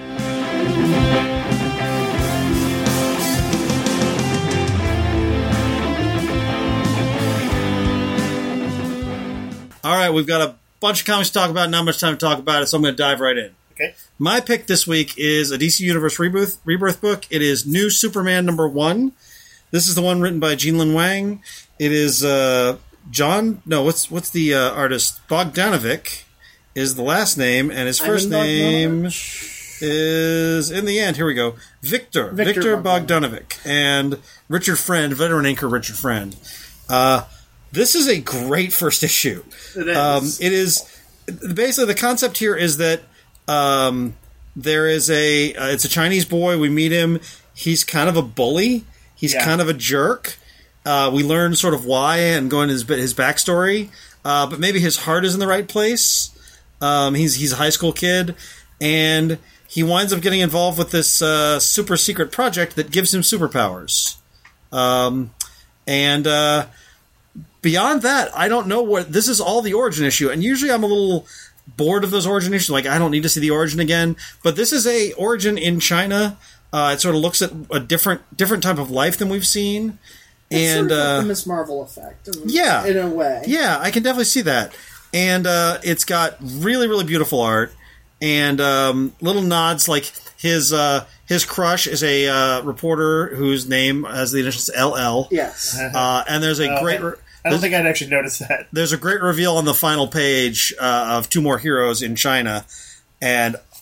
All right, we've got a bunch of comics to talk about, not much time to talk about it, so I'm going to dive right in. Okay. My pick this week is a D C Universe Rebirth, Rebirth book. It is New Superman number one. This is the one written by Jean Lin Wang. It is uh, John. No, what's what's the uh, artist? Bogdanovic is the last name, and his first Ivan name Bogdanovich? is in the end. Here we go. Victor. Victor Victor, Bogdanovic. Bogdanovic and Richard Friend, veteran anchor Richard Friend. Uh, this is a great first issue. It is. Um, it is basically the concept here is that um, there is a uh, it's a Chinese boy. We meet him. He's kind of a bully. He's Yeah. kind of a jerk. Uh, we learn sort of why and go into his his backstory. Uh, but maybe his heart is in the right place. Um, he's he's a high school kid, and he winds up getting involved with this uh, super secret project that gives him superpowers. Um, and uh, beyond that, I don't know what this is. All the origin issue, and usually I'm a little bored of those origin issues. Like I don't need to see the origin again. But this is a origin in China. Uh, it sort of looks at a different different type of life than we've seen. It's and sort of uh, like the Miss Marvel effect, in, yeah. in a way. yeah, I can definitely see that. And uh, it's got really, really beautiful art and um, little nods. Like his uh, his crush is a uh, reporter whose name has the initials L L. Yes. Uh, and there's a Uh, great. I- Re- I don't there's, think I'd actually noticed that. there's a great reveal on the final page uh, of two more heroes in China, and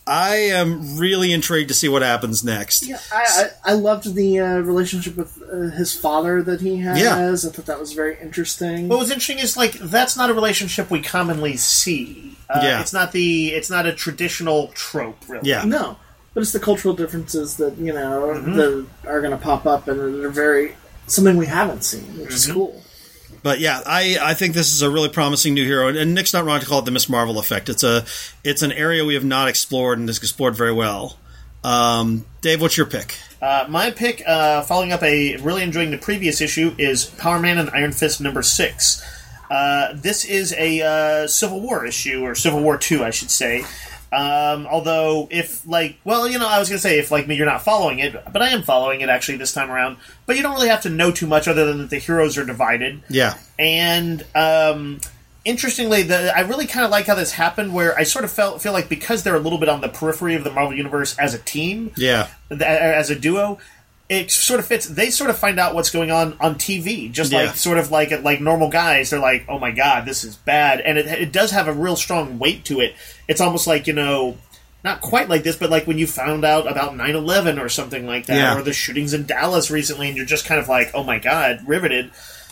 I am really intrigued to see what happens next. Yeah, I, I, I loved the uh, relationship with uh, his father that he has. Yeah. I thought that was very interesting. What was interesting is like that's not a relationship we commonly see. Uh, Yeah. it's not the it's not a traditional trope, really. Yeah. No, but it's the cultural differences that you know Mm-hmm. that are going to pop up, and they're very something we haven't seen, which Mm-hmm. is cool. But yeah, I, I think this is a really promising new hero, and Nick's not wrong to call it the Miss Marvel effect. It's a it's an area we have not explored and is explored very well. Um, Dave, what's your pick? Uh, my pick, uh, following up a really enjoying the previous issue, is Power Man and Iron Fist number six. Uh, this is a uh, Civil War issue, or Civil War two, I should say. Um, although, if, like, well, you know, I was going to say, if, like me, you're not following it, but I am following it, actually, this time around. But you don't really have to know too much other than that the heroes are divided. Yeah. And, um, interestingly, the, I really kind of like how this happened, where I sort of felt feel like because they're a little bit on the periphery of the Marvel Universe as a team, Yeah. th- as a duo, it sort of fits. They sort of find out what's going on on T V, just Yeah. like sort of like like normal guys. They're like, "Oh my god, this is bad," and it, it does have a real strong weight to it. It's almost like, you know, not quite like this, but like when you found out about nine eleven or something like that, Yeah. or the shootings in Dallas recently, and you're just kind of like, "Oh my god," riveted.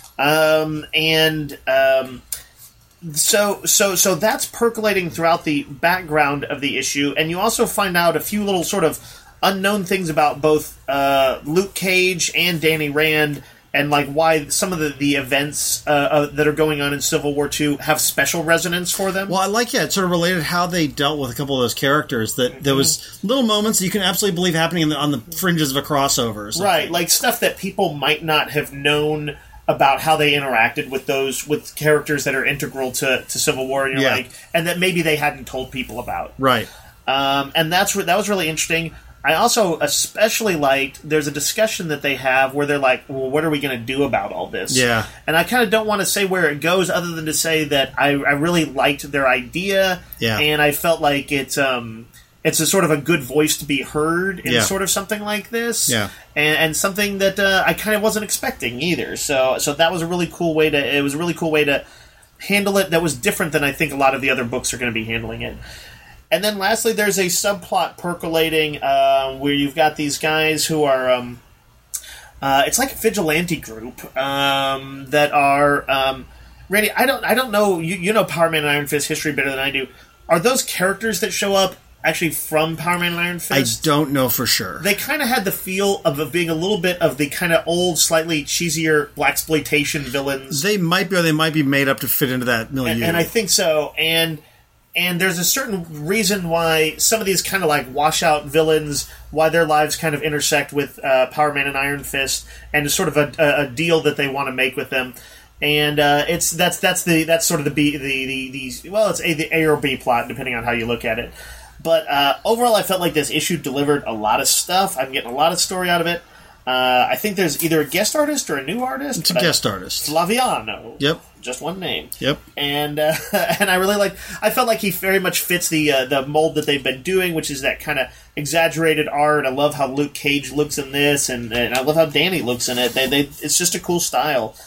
Um, and um, so so so that's percolating throughout the background of the issue, and you also find out a few little sort of unknown things about both uh, Luke Cage and Danny Rand, and like why some of the, the events uh, uh, that are going on in Civil War two have special resonance for them. Well, I like yeah, it sort of related how they dealt with a couple of those characters. That there was little moments that you can absolutely believe happening in the, on the fringes of a crossover. Or something. Right, like stuff that people might not have known about how they interacted with those with characters that are integral to, to Civil War, and you're Yeah. like, and that maybe they hadn't told people about. Right. Um, and that's re- that was really interesting. I also especially liked, there's a discussion that they have where they're like, well, what are we going to do about all this? Yeah. And I kind of don't want to say where it goes other than to say that I, I really liked their idea. Yeah. And I felt like it's, um, it's a sort of a good voice to be heard in Yeah. sort of something like this. Yeah. And, and something that uh, I kind of wasn't expecting either. So, so that was a really cool way to, it was a really cool way to handle it that was different than I think a lot of the other books are going to be handling it. And then lastly, there's a subplot percolating uh, where you've got these guys who are, um, uh, it's like a vigilante group um, that are, um, Randy, I don't, I don't know, you, you know Power Man and Iron Fist history better than I do. Are those characters that show up actually from Power Man and Iron I Fist? don't know for sure. They kind of had the feel of, of being a little bit of the kind of old, slightly cheesier blaxploitation villains. They might be, or they might be made up to fit into that milieu. And, and I think so. And and there's a certain reason why some of these kind of like washout villains, why their lives kind of intersect with uh, Power Man and Iron Fist, and it's sort of a, a, a deal that they want to make with them. And uh, it's that's that's the that's sort of the B the the these well it's a the A or B plot depending on how you look at it. But uh, overall, I felt like this issue delivered a lot of stuff. I'm getting a lot of story out of it. Uh, I think there's either a guest artist or a new artist. it's a but I- guest artist. Flaviano. Yep. Just one name. Yep. And uh, and I really like. I felt like he very much fits the uh, the mold that they've been doing, which is that kind of exaggerated art. I love how Luke Cage looks in this, and, and I love how Danny looks in it. They, they it's just a cool style.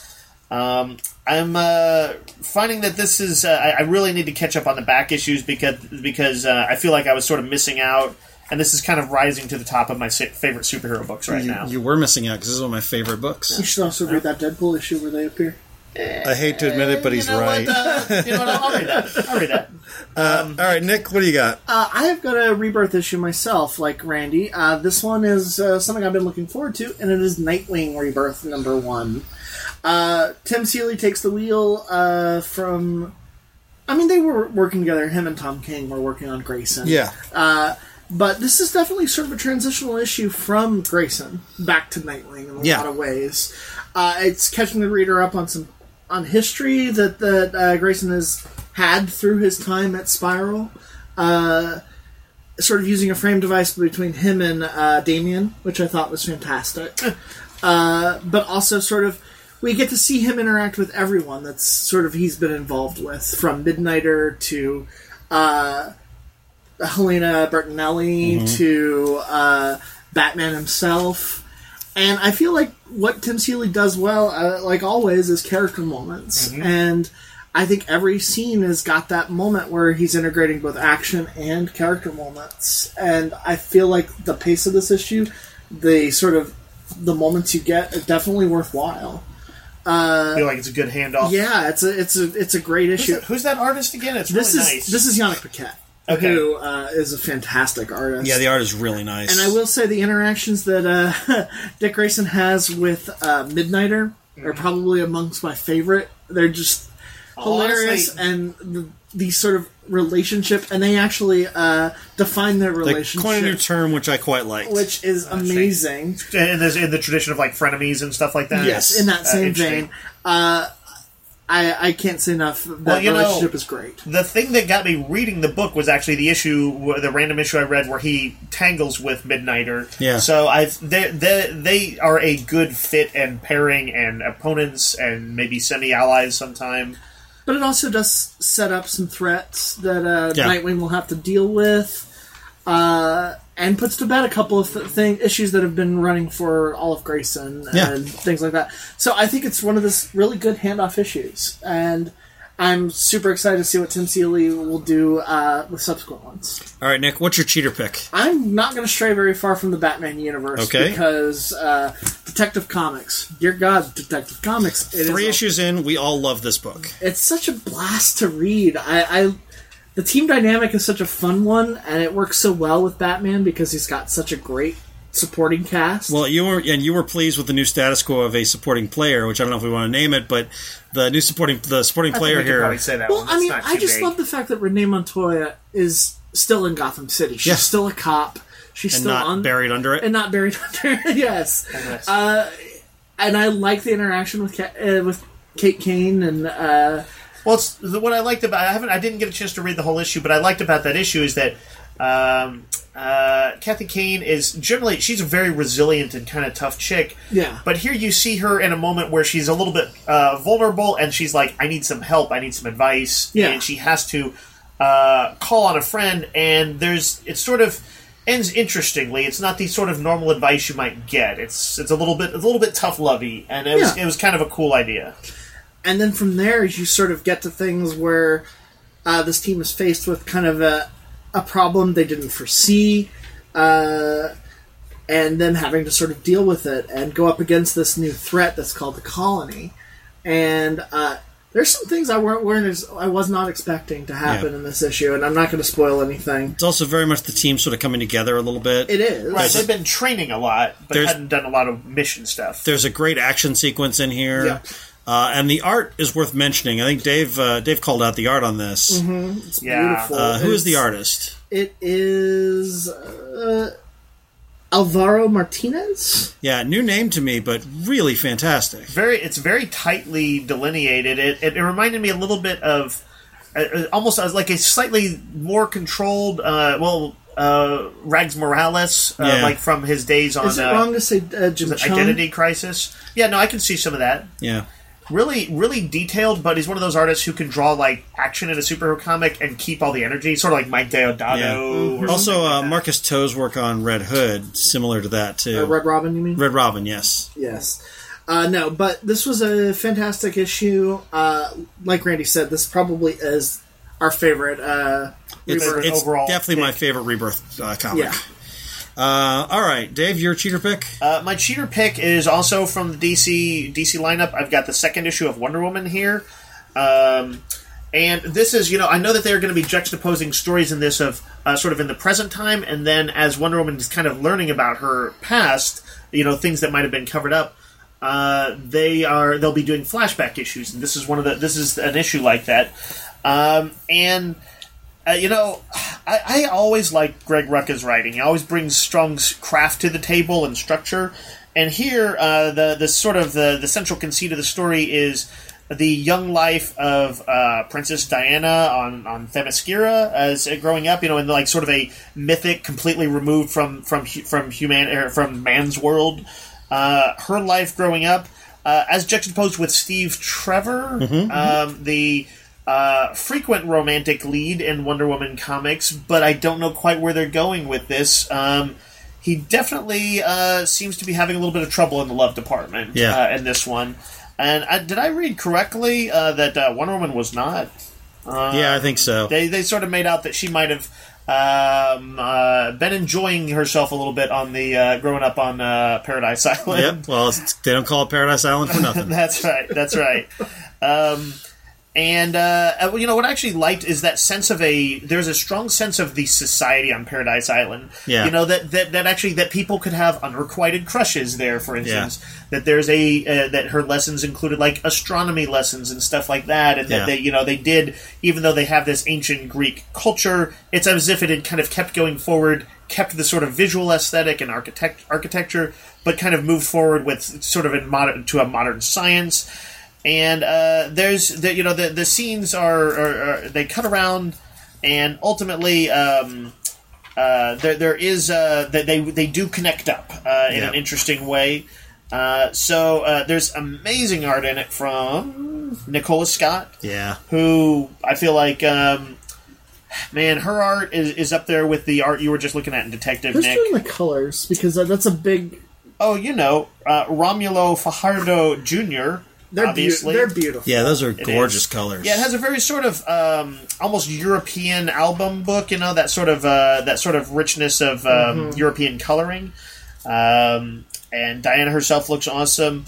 Um, I'm uh, finding that this is. Uh, I, I really need to catch up on the back issues because because uh, I feel like I was sort of missing out. And this is kind of rising to the top of my sa- favorite superhero books right you, now. you were missing out because this is one of my favorite books. You should also read that Deadpool issue where they appear. I hate to admit it, but he's you know right. What, uh, you know what? I'll read that. I'll read that. Uh, all right, Nick, what do you got? Uh, I have got a Rebirth issue myself, like Randy. Uh, this one is uh, something I've been looking forward to, and it is Nightwing Rebirth number one. Uh, Tim Seeley takes the wheel uh, from... I mean, they were working together. Him and Tom King were working on Grayson. Yeah. Uh, but this is definitely sort of a transitional issue from Grayson back to Nightwing in a Yeah. lot of ways. Uh, it's catching the reader up on some on history that that uh, Grayson has had through his time at Spiral. Uh, sort of using a frame device between him and uh, Damian, which I thought was fantastic. uh, but also sort of we get to see him interact with everyone that's sort of he's been involved with, from Midnighter to uh, Helena Bertinelli Mm-hmm. to uh, Batman himself. And I feel like what Tim Seeley does well, uh, like always, is character moments. Mm-hmm. And I think every scene has got that moment where he's integrating both action and character moments. And I feel like the pace of this issue, the sort of the moments you get, are definitely worthwhile. I feel like it's a good handoff. Yeah, it's a it's a it's a great issue. Who's that, who's that artist again? It's This really is nice. this is Yannick Paquette, Okay. who uh, is a fantastic artist. Yeah, the art is really nice. And I will say the interactions that uh, Dick Grayson has with uh, Midnighter are probably amongst my favorite. They're just hilarious, Honestly- and the, the sort of relationship, and they actually uh, define their They relationship, coined a new term, which I quite liked. which is amazing. in, this, in the tradition of like frenemies and stuff like that. Yes, in that Uh, same interesting. vein. Uh, I, I can't say enough. That Well, you know- relationship is great. The thing that got me reading the book was actually the issue, the random issue I read where he tangles with Midnighter. Yeah. So I've they they, they are a good fit and pairing and opponents and maybe semi allies sometime. But it also does set up some threats that uh, Yeah. Nightwing will have to deal with, uh, and puts to bed a couple of th- thing, issues that have been running for Olive Grayson Yeah. and things like that. So I think it's one of those really good handoff issues, and I'm super excited to see what Tim Seeley will do uh, with subsequent ones. All right, Nick, what's your cheater pick? I'm not going to stray very far from the Batman universe Okay. because uh, Detective Comics, dear God, Detective Comics. It Three is a- issues in, we all love this book. it's such a blast to read. I, I the team dynamic is such a fun one, and it works so well with Batman because he's got such a great supporting cast. Well, you were and you were pleased with the new status quo of a supporting player, which I don't know if we want to name it, but the new supporting the supporting I think player we could here. probably say that Well, one. I That's mean, not I too just big. love the fact that Renee Montoya is still in Gotham City. She's Yeah. still a cop. She's and still not on buried under it. and not buried under. Yes, Yes. uh, and I like the interaction with Ka- uh, with Kate Kane and. Uh, Well, it's, the, what I liked about I haven't I didn't get a chance to read the whole issue, but I liked about that issue is that um, uh, Kathy Kane is generally she's a very resilient and kind of tough chick. Yeah. But here you see her in a moment where she's a little bit uh, vulnerable, and she's like, "I need some help. I need some advice." Yeah. And she has to uh, call on a friend, and there's it sort of ends interestingly. It's not the sort of normal advice you might get. It's it's a little bit a little bit tough lovey, and it was Yeah. it was kind of a cool idea. And then from there, you sort of get to things where uh, this team is faced with kind of a, a problem they didn't foresee, uh, and them having to sort of deal with it and go up against this new threat that's called the Colony. And uh, there's some things I weren't, weren't as, I was not expecting to happen Yeah. in this issue, and I'm not going to spoil anything. It's also very much the team sort of coming together a little bit. It is. Right, they've been training a lot, but There's- hadn't done a lot of mission stuff. There's a great action sequence in here. Yeah. Uh, and the art is worth mentioning. I think Dave uh, Dave called out the art on this. It's Yeah. beautiful. Uh, who is the It's- artist? It is uh, Alvaro Martinez. Yeah, new name to me, but really fantastic. Very, it's very tightly delineated. It, it, it reminded me a little bit of uh, uh, almost as like a slightly more controlled. Uh, well, uh, Rags Morales, uh, Yeah. like from his days on Is it uh, wrong to say uh, Jim was it Chung? Identity Crisis. Yeah, no, I can see some of that. Yeah. Really, really detailed, but he's one of those artists who can draw like action in a superhero comic and keep all the energy, sort of like Mike Deodato. Yeah. Or Also, something uh, like that. Marcus Toe's work on Red Hood, similar to that, too. Uh, Red Robin, you mean? Red Robin, yes. Yes. Uh, no, but this was a fantastic issue. Uh, like Randy said, this probably is our favorite. Uh, It's, Rebirth. it's overall definitely my pick. favorite Rebirth uh, comic. Yeah. Uh, all right, Dave, your cheater pick? Uh, my cheater pick is also from the D C D C lineup. I've got the second issue of Wonder Woman here. Um, and this is, you know, I know that they're going to be juxtaposing stories in this of uh, sort of in the present time, and then as Wonder Woman is kind of learning about her past, you know, things that might have been covered up. Uh, they are they'll be doing flashback issues, and this is one of the this is an issue like that. Um, and uh, you know, I, I always like Greg Rucka's writing. He always brings strong s- craft to the table and structure. And here, uh, the the sort of the, the central conceit of the story is the young life of uh, Princess Diana on on Themyscira as uh, growing up. You know, in like sort of a mythic, completely removed from from hu- from human er, from man's world. Uh, her life growing up, uh, as juxtaposed with Steve Trevor, um, the uh, frequent romantic lead in Wonder Woman comics, but I don't know quite where they're going with this. Um, he definitely uh, seems to be having a little bit of trouble in the love department Yeah. uh, in this one. And I, did I read correctly uh, that uh, Wonder Woman was not? Uh, yeah, I think so. They they sort of made out that she might have um, uh, been enjoying herself a little bit on the uh, growing up on uh, Paradise Island. Yep. Well, it's, they don't call it Paradise Island for nothing. That's right. That's right. Um, and uh, you know what I actually liked is that sense of a. There's a strong sense of the society on Paradise Island. Yeah. You know that, that, that actually that people could have unrequited crushes there. For instance, yeah. that there's a uh, that her lessons included like astronomy lessons and stuff like that, and that yeah. they you know they did even though they have this ancient Greek culture, it's as if it had kind of kept going forward, kept the sort of visual aesthetic and architect architecture, but kind of moved forward with sort of in modern to a modern science. And uh, there's the, you know the the scenes are, are, are they cut around, and ultimately um, uh, there there is uh, they they do connect up uh, in yeah. an interesting way. Uh, so uh, there's amazing art in it from Nicola Scott, yeah, who I feel like um, man, her art is, is up there with the art you were just looking at in Detective Who's Nick. doing the colors? Because that's a big. Oh, you know, uh, Romulo Fajardo Junior They're, be- obviously. they're beautiful. Yeah, those are It gorgeous is. colors. Yeah, it has a very sort of um, almost European album book. You know, that sort of uh, that sort of richness of um, Mm-hmm. European coloring. Um, and Diana herself looks awesome.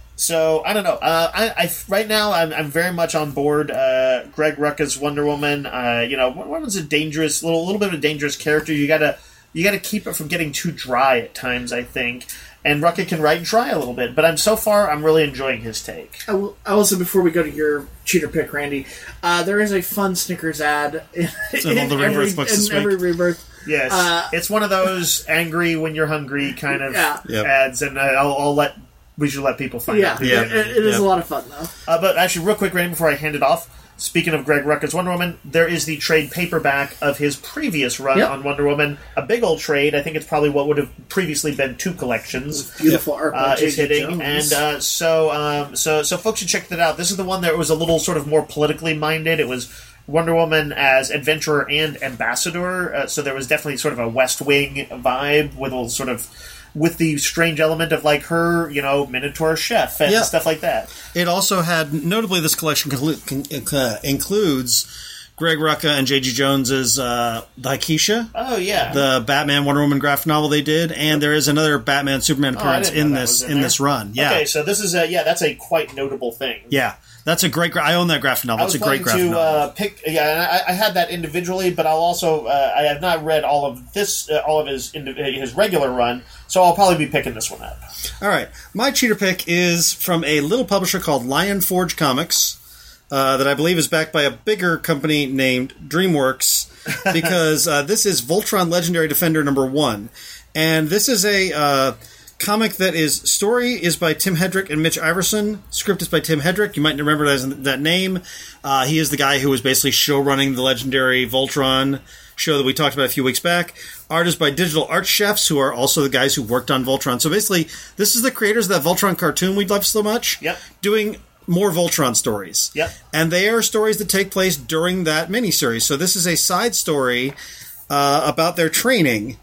So I don't know. Uh, I, I right now I'm, I'm very much on board. Uh, Greg Rucka's Wonder Woman. Uh, you know, Wonder Woman's a dangerous little little bit of a dangerous character. You gotta you gotta keep it from getting too dry at times, I think. And Rucka can write dry a little bit, but I'm so far I'm really enjoying his take. I will, I will say before we go to your cheater pick, Randy, uh, there is a fun Snickers ad in, in all the every, Rebirth books this in every week. Rebirth. Yes, Uh, it's one of those angry when you're hungry kind of Yeah. Yep. ads, and uh, I'll, I'll let we should let people find Yeah, out. Yeah. it, it is Yeah. a lot of fun though. Uh, but actually, real quick, Randy, before I hand it off, speaking of Greg Rucka's Wonder Woman, there is the trade paperback of his previous run Yep. on Wonder Woman. A big old trade. I think it's probably what would have previously been two collections. Beautiful art by Uh, J is J hitting, Jones. and uh, so um, so so folks should check that out. This is the one that was a little sort of more politically minded. It was Wonder Woman as adventurer and ambassador, uh, so there was definitely sort of a West Wing vibe with a little sort of with the strange element of like her, you know, Minotaur chef and Yeah. stuff like that. It also had, notably, this collection conclu- con- uh, includes Greg Rucka and J G Jones's uh, Daikisha, Oh yeah, the Batman Wonder Woman graphic novel they did, and there is another Batman Superman Oh, I appearance didn't know in that this was in in there. this run. Yeah, Okay, so this is a yeah, that's a quite notable thing. yeah, that's a great. Gra- I own that graphic novel. I It's was a great planning graphic to novel. uh, pick. Yeah, and I, I had that individually, but I'll also. Uh, I have not read all of this, uh, all of his indi- his regular run, so I'll probably be picking this one up. All right, my cheater pick is from a little publisher called Lion Forge Comics. Uh, that I believe is backed by a bigger company named DreamWorks, because uh, this is Voltron Legendary Defender number one. And this is a uh, comic that is, story is by Tim Hedrick and Mitch Iverson. Script is by Tim Hedrick. You might remember that, as that name. Uh, he is the guy who was basically show-running the legendary Voltron show that we talked about a few weeks back. Art is by Digital Art Chefs, who are also the guys who worked on Voltron. So basically, this is the creators of that Voltron cartoon we loved so much. Yep. Doing more Voltron stories. Yep. And they are stories that take place during that miniseries. So this is a side story uh, about their training,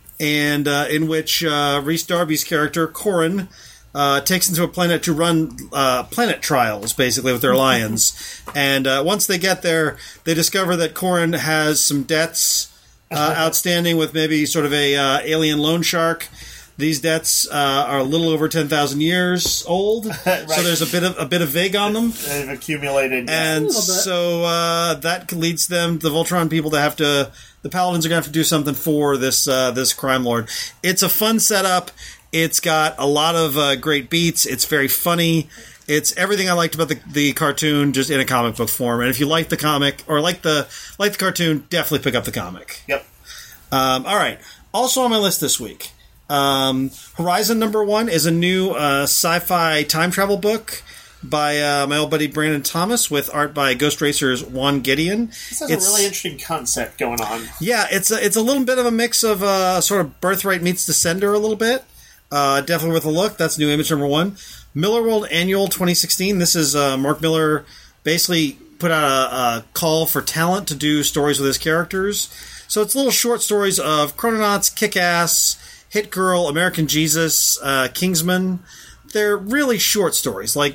and uh, in which uh, Rhys Darby's character, Corin, uh, takes them to a planet to run uh, planet trials, basically, with their lions. And uh, once they get there, they discover that Corin has some debts uh, outstanding with maybe sort of a uh, alien loan shark. These debts uh, are a little over ten thousand years old, Right. so there's a bit of a bit of vague on them, They've accumulated. and little bit. so uh, that leads them, the Voltron people, to have to. The Paladins are going to have to do something for this uh, this crime lord. It's a fun setup. It's got a lot of uh, great beats. It's very funny. It's everything I liked about the, the cartoon, just in a comic book form. And if you like the comic or like the like the cartoon, definitely pick up the comic. Yep. Um, all right. Also on my list this week, um, Horizon number one is a new uh, sci-fi time travel book by uh, my old buddy Brandon Thomas, with art by Ghost Racer's Juan Gideon. This has It's- a really interesting concept going on. Yeah, it's a, it's a little bit of a mix of uh, sort of Birthright meets Descender a little bit. Uh, definitely worth a look. That's new image number one. Miller World Annual twenty sixteen. This is uh, Mark Miller basically put out a, a call for talent to do stories with his characters. So it's little short stories of Chrononauts, Kick-Ass, Hit Girl, American Jesus, uh, Kingsman. They're really short stories, like like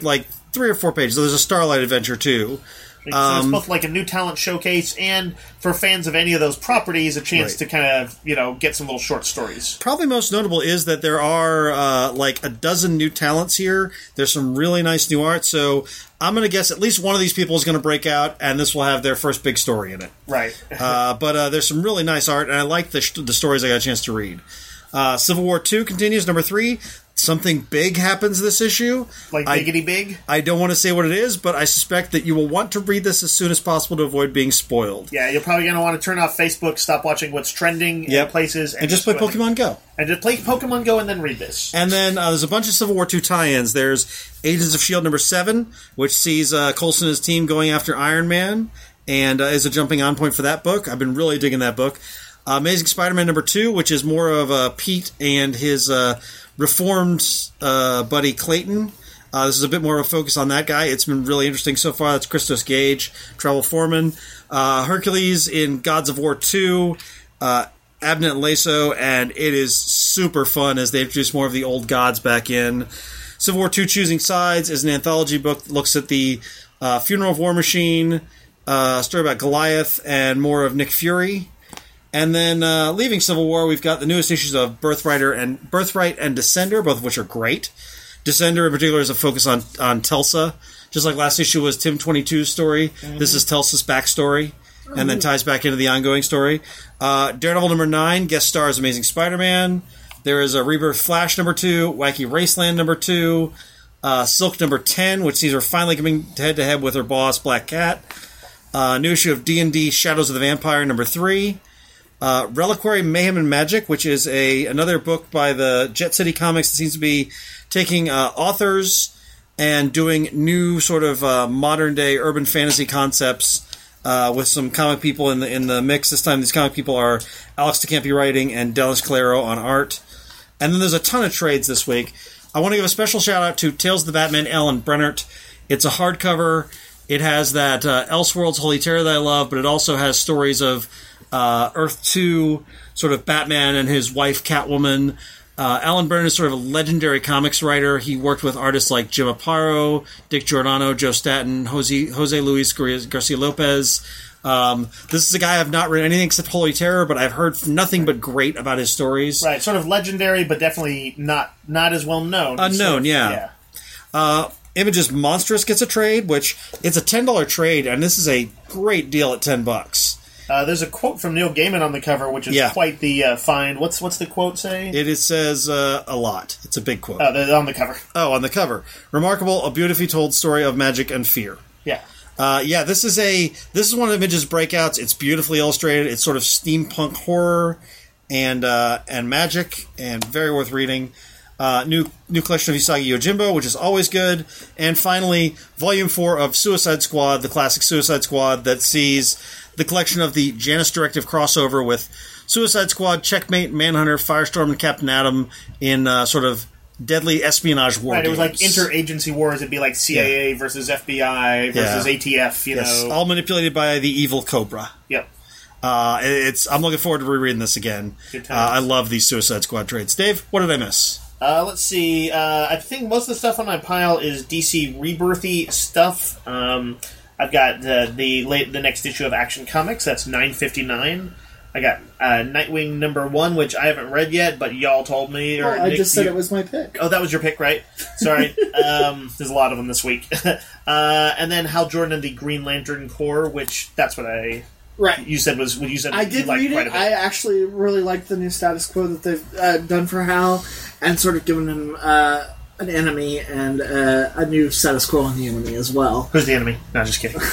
three or four pages. So there's a Starlight Adventure, too. So Um, it's both like a new talent showcase and, for fans of any of those properties, a chance Right. to kind of, you know, get some little short stories. Probably most notable is that there are uh, like a dozen new talents here. There's some really nice new art. So I'm going to guess at least one of these people is going to break out, and this will have their first big story in it. Right. Uh, but uh, there's some really nice art, and I like the, sh- the stories I got a chance to read. Uh, Civil War two continues, number three. Something big happens this issue. Like I- biggity big? I don't want to say what it is, but I suspect that you will want to read this as soon as possible to avoid being spoiled. Yeah, you're probably going to want to turn off Facebook, stop watching what's trending Yep. in places, And just play go ahead- Pokemon Go. And just play Pokemon Go and then read this. And then uh, there's a bunch of Civil War two tie-ins. There's Agents of S H I E L D number seven, which sees uh, Coulson and his team going after Iron Man, and uh, is a jumping on point for that book. I've been really digging that book. Uh, Amazing Spider-Man number two, which is more of uh, Pete and his uh, reformed uh, buddy Clayton. Uh, this is a bit more of a focus on that guy. It's been really interesting so far. That's Christos Gage, Travel Foreman. Uh, Hercules in Gods of War two, uh, Abnett and Lasso, and it is super fun as they introduce more of the old gods back in. Civil War two Choosing Sides is an anthology book that looks at the uh, Funeral of War Machine, uh, a story about Goliath, and more of Nick Fury. And then uh, leaving Civil War, we've got the newest issues of Birthright and Birthright and Descender, both of which are great. Descender in particular is a focus on on Telsa, just like last issue was Tim twenty-two's story. Mm-hmm. This is Telsa's backstory, and then ties back into the ongoing story. Uh, Daredevil number nine guest stars Amazing Spider-Man. There is a Rebirth Flash number two, Wacky Raceland number two, uh, Silk number ten, which sees her finally coming head to head with her boss Black Cat. Uh, new issue of D and D Shadows of the Vampire number three. Uh, Reliquary Mayhem and Magic, which is a another book by the Jet City Comics that seems to be taking uh, authors and doing new sort of uh, modern day urban fantasy concepts uh, with some comic people in the in the mix. This time, these comic people are Alex DeCampi writing and Dennis Calero on art. And then there's a ton of trades this week. I want to give a special shout out to Tales of the Batman, Alan Brennert. It's a hardcover. It has that uh, Elseworlds Holy Terror that I love, but it also has stories of Uh, Earth two, sort of Batman and his wife Catwoman. Uh, Alan Byrne is sort of a legendary comics writer. He worked with artists like Jim Aparo, Dick Giordano, Joe Staton, Jose, Jose Luis Garcia Lopez. Um, this is a guy I've not read anything except Holy Terror, but I've heard nothing but great about his stories. Right, sort of legendary, but definitely not not as well known. Unknown, so, yeah. yeah. Uh, Images Monstrous gets a trade, which it's a ten dollar trade, and this is a great deal at ten bucks. Uh, there's a quote from Neil Gaiman on the cover, which is Yeah. quite the uh, find. What's what's the quote say? It is, says uh, a lot. It's a big quote. Oh, they're on the cover. Oh, on the cover. Remarkable, a beautifully told story of magic and fear. Yeah. Uh, yeah, this is a this is one of Image's breakouts. It's beautifully illustrated. It's sort of steampunk horror and uh, and magic, and very worth reading. Uh, new new collection of Usagi Yojimbo, which is always good. And finally, Volume four of Suicide Squad, the classic Suicide Squad that sees the collection of the Janus Directive crossover with Suicide Squad, Checkmate, Manhunter, Firestorm, and Captain Atom in uh, sort of deadly espionage war Right, it was like games. interagency wars. It'd be like C I A Yeah. versus F B I versus Yeah. A T F, you Yes, know. all manipulated by the evil Cobra. Yep. Uh, it's I'm looking forward to rereading this again. Good Uh, times. I love these Suicide Squad trades. Dave, what did I miss? Uh, let's see. Uh, I think most of the stuff on my pile is D C Rebirthy stuff. Um, I've got the the, late, the next issue of Action Comics. That's nine fifty nine. I got uh, Nightwing number one, which I haven't read yet, but y'all told me. Or Oh, I Nick, just said you- it was my pick. Oh, that was your pick, right? Sorry. um, there's a lot of them this week. uh, and then Hal Jordan and the Green Lantern Corps, which that's what I Right. you said was what you said. I you did liked read quite it. a bit. I actually really like the new status quo that they've uh, done for Hal, and sort of given him uh, an enemy and uh, a new status quo on the enemy as well. Who's the enemy? No, just kidding.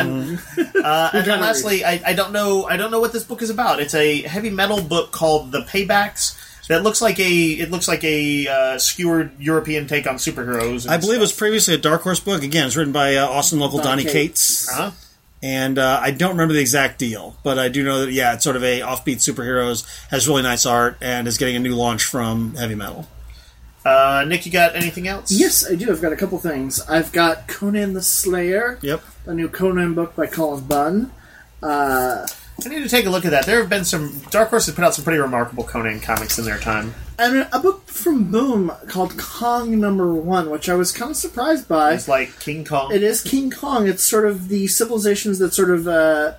uh, and then lastly, I, I don't know. I don't know what this book is about. It's a heavy metal book called The Paybacks. That looks like a. It looks like a uh, skewered European take on superheroes. and I believe it was stuff. previously a Dark Horse book. Again, it's written by uh, Austin local Don Donny Cates. Cates. Uh-huh. And uh, I don't remember the exact deal, but I do know that, yeah, it's sort of a offbeat superheroes, has really nice art, and is getting a new launch from Heavy Metal. Uh, Nick, you got anything else? Yes, I do. I've got a couple things. I've got Conan the Slayer, Yep. a new Conan book by Colin Bunn. Uh, I need to take a look at that. There have been some... Dark Horse has put out some pretty remarkable Conan comics in their time. And a book from Boom called Kong Number One, which I was kind of surprised by. It's like King Kong. It is King Kong. It's sort of the civilizations that sort of uh,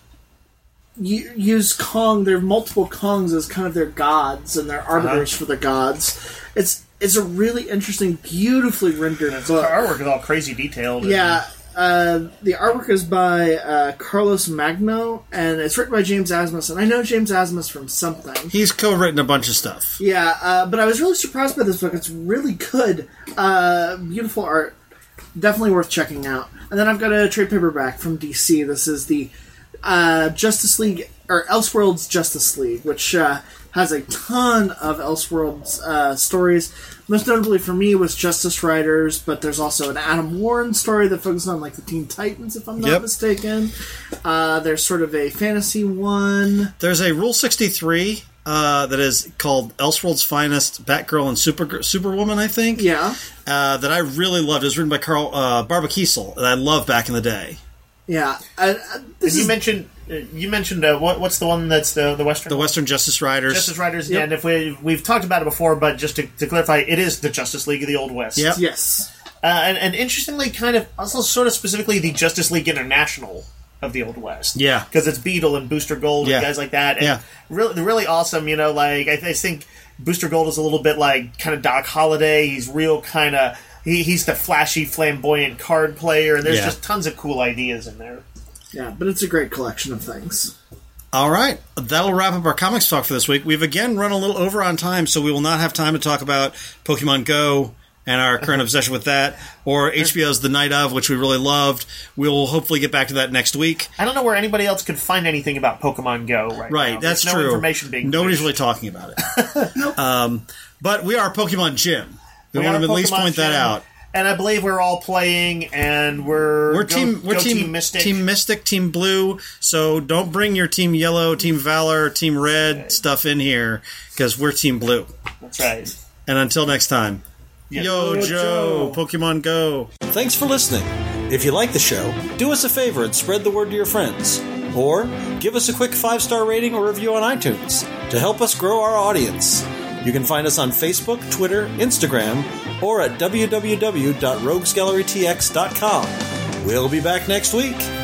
use Kong, their multiple Kongs as kind of their gods and their arbiters uh-huh. for the gods. It's it's a really interesting, beautifully rendered and book. The artwork is all crazy detailed. Yeah. Uh, the artwork is by uh, Carlos Magno, and it's written by James Asmus, and I know James Asmus from something. He's co-written a bunch of stuff. Yeah, uh, but I was really surprised by this book. It's really good. Uh, beautiful art. Definitely worth checking out. And then I've got a trade paperback from D C. This is the uh, Justice League, or Elseworlds Justice League, which uh, has a ton of Elseworlds uh, stories. Most notably for me was Justice Riders, but there's also an Adam Warren story that focuses on like the Teen Titans, if I'm not yep. mistaken. Uh, there's sort of a fantasy one. There's a Rule sixty-three uh, that is called Elseworld's Finest, Batgirl and Super Superwoman, I think. Yeah. Uh, that I really loved. It was written by Carl uh, Barbara Kiesel, that I loved back in the day. Yeah. Uh, this and you is... mentioned... You mentioned uh, what, what's the one that's the the Western the Western Justice Riders. Justice Riders, yep. yeah. And if we we've talked about it before, but just to, to clarify, it is the Justice League of the Old West. Yep. Yes, uh, and, and interestingly, kind of also sort of specifically the Justice League International of the Old West. Yeah, because it's Beetle and Booster Gold yeah. and guys like that. And yeah, really, really awesome. You know, like I, I think Booster Gold is a little bit like kind of Doc Holliday. He's real kind of he, he's the flashy, flamboyant card player, and there's yeah. just tons of cool ideas in there. Yeah, but it's a great collection of things. All right, that'll wrap up our comics talk for this week. We've again run a little over on time, so we will not have time to talk about Pokemon Go and our current obsession with that, or H B O's The Night Of, which we really loved. We will hopefully get back to that next week. I don't know where anybody else could find anything about Pokemon Go right, right now. Right, that's There's true. No information being Nobody's pushed. really talking about it. Nope. um, but we are Pokemon Gym. We, we want to at Pokemon least point Gym, that out. And I believe we're all playing, and we're we're go, team we're go team, team Mystic, team Mystic, Team Blue. So don't bring your Team Yellow, Team Valor, Team Red right. stuff in here because we're Team Blue. That's right. And until next time, yeah. Yo, Yo Joe, Joe, Pokemon Go. Thanks for listening. If you like the show, do us a favor and spread the word to your friends, or give us a quick five-star rating or review on iTunes to help us grow our audience. You can find us on Facebook, Twitter, Instagram, or at w w w dot rogues gallery t x dot com. We'll be back next week.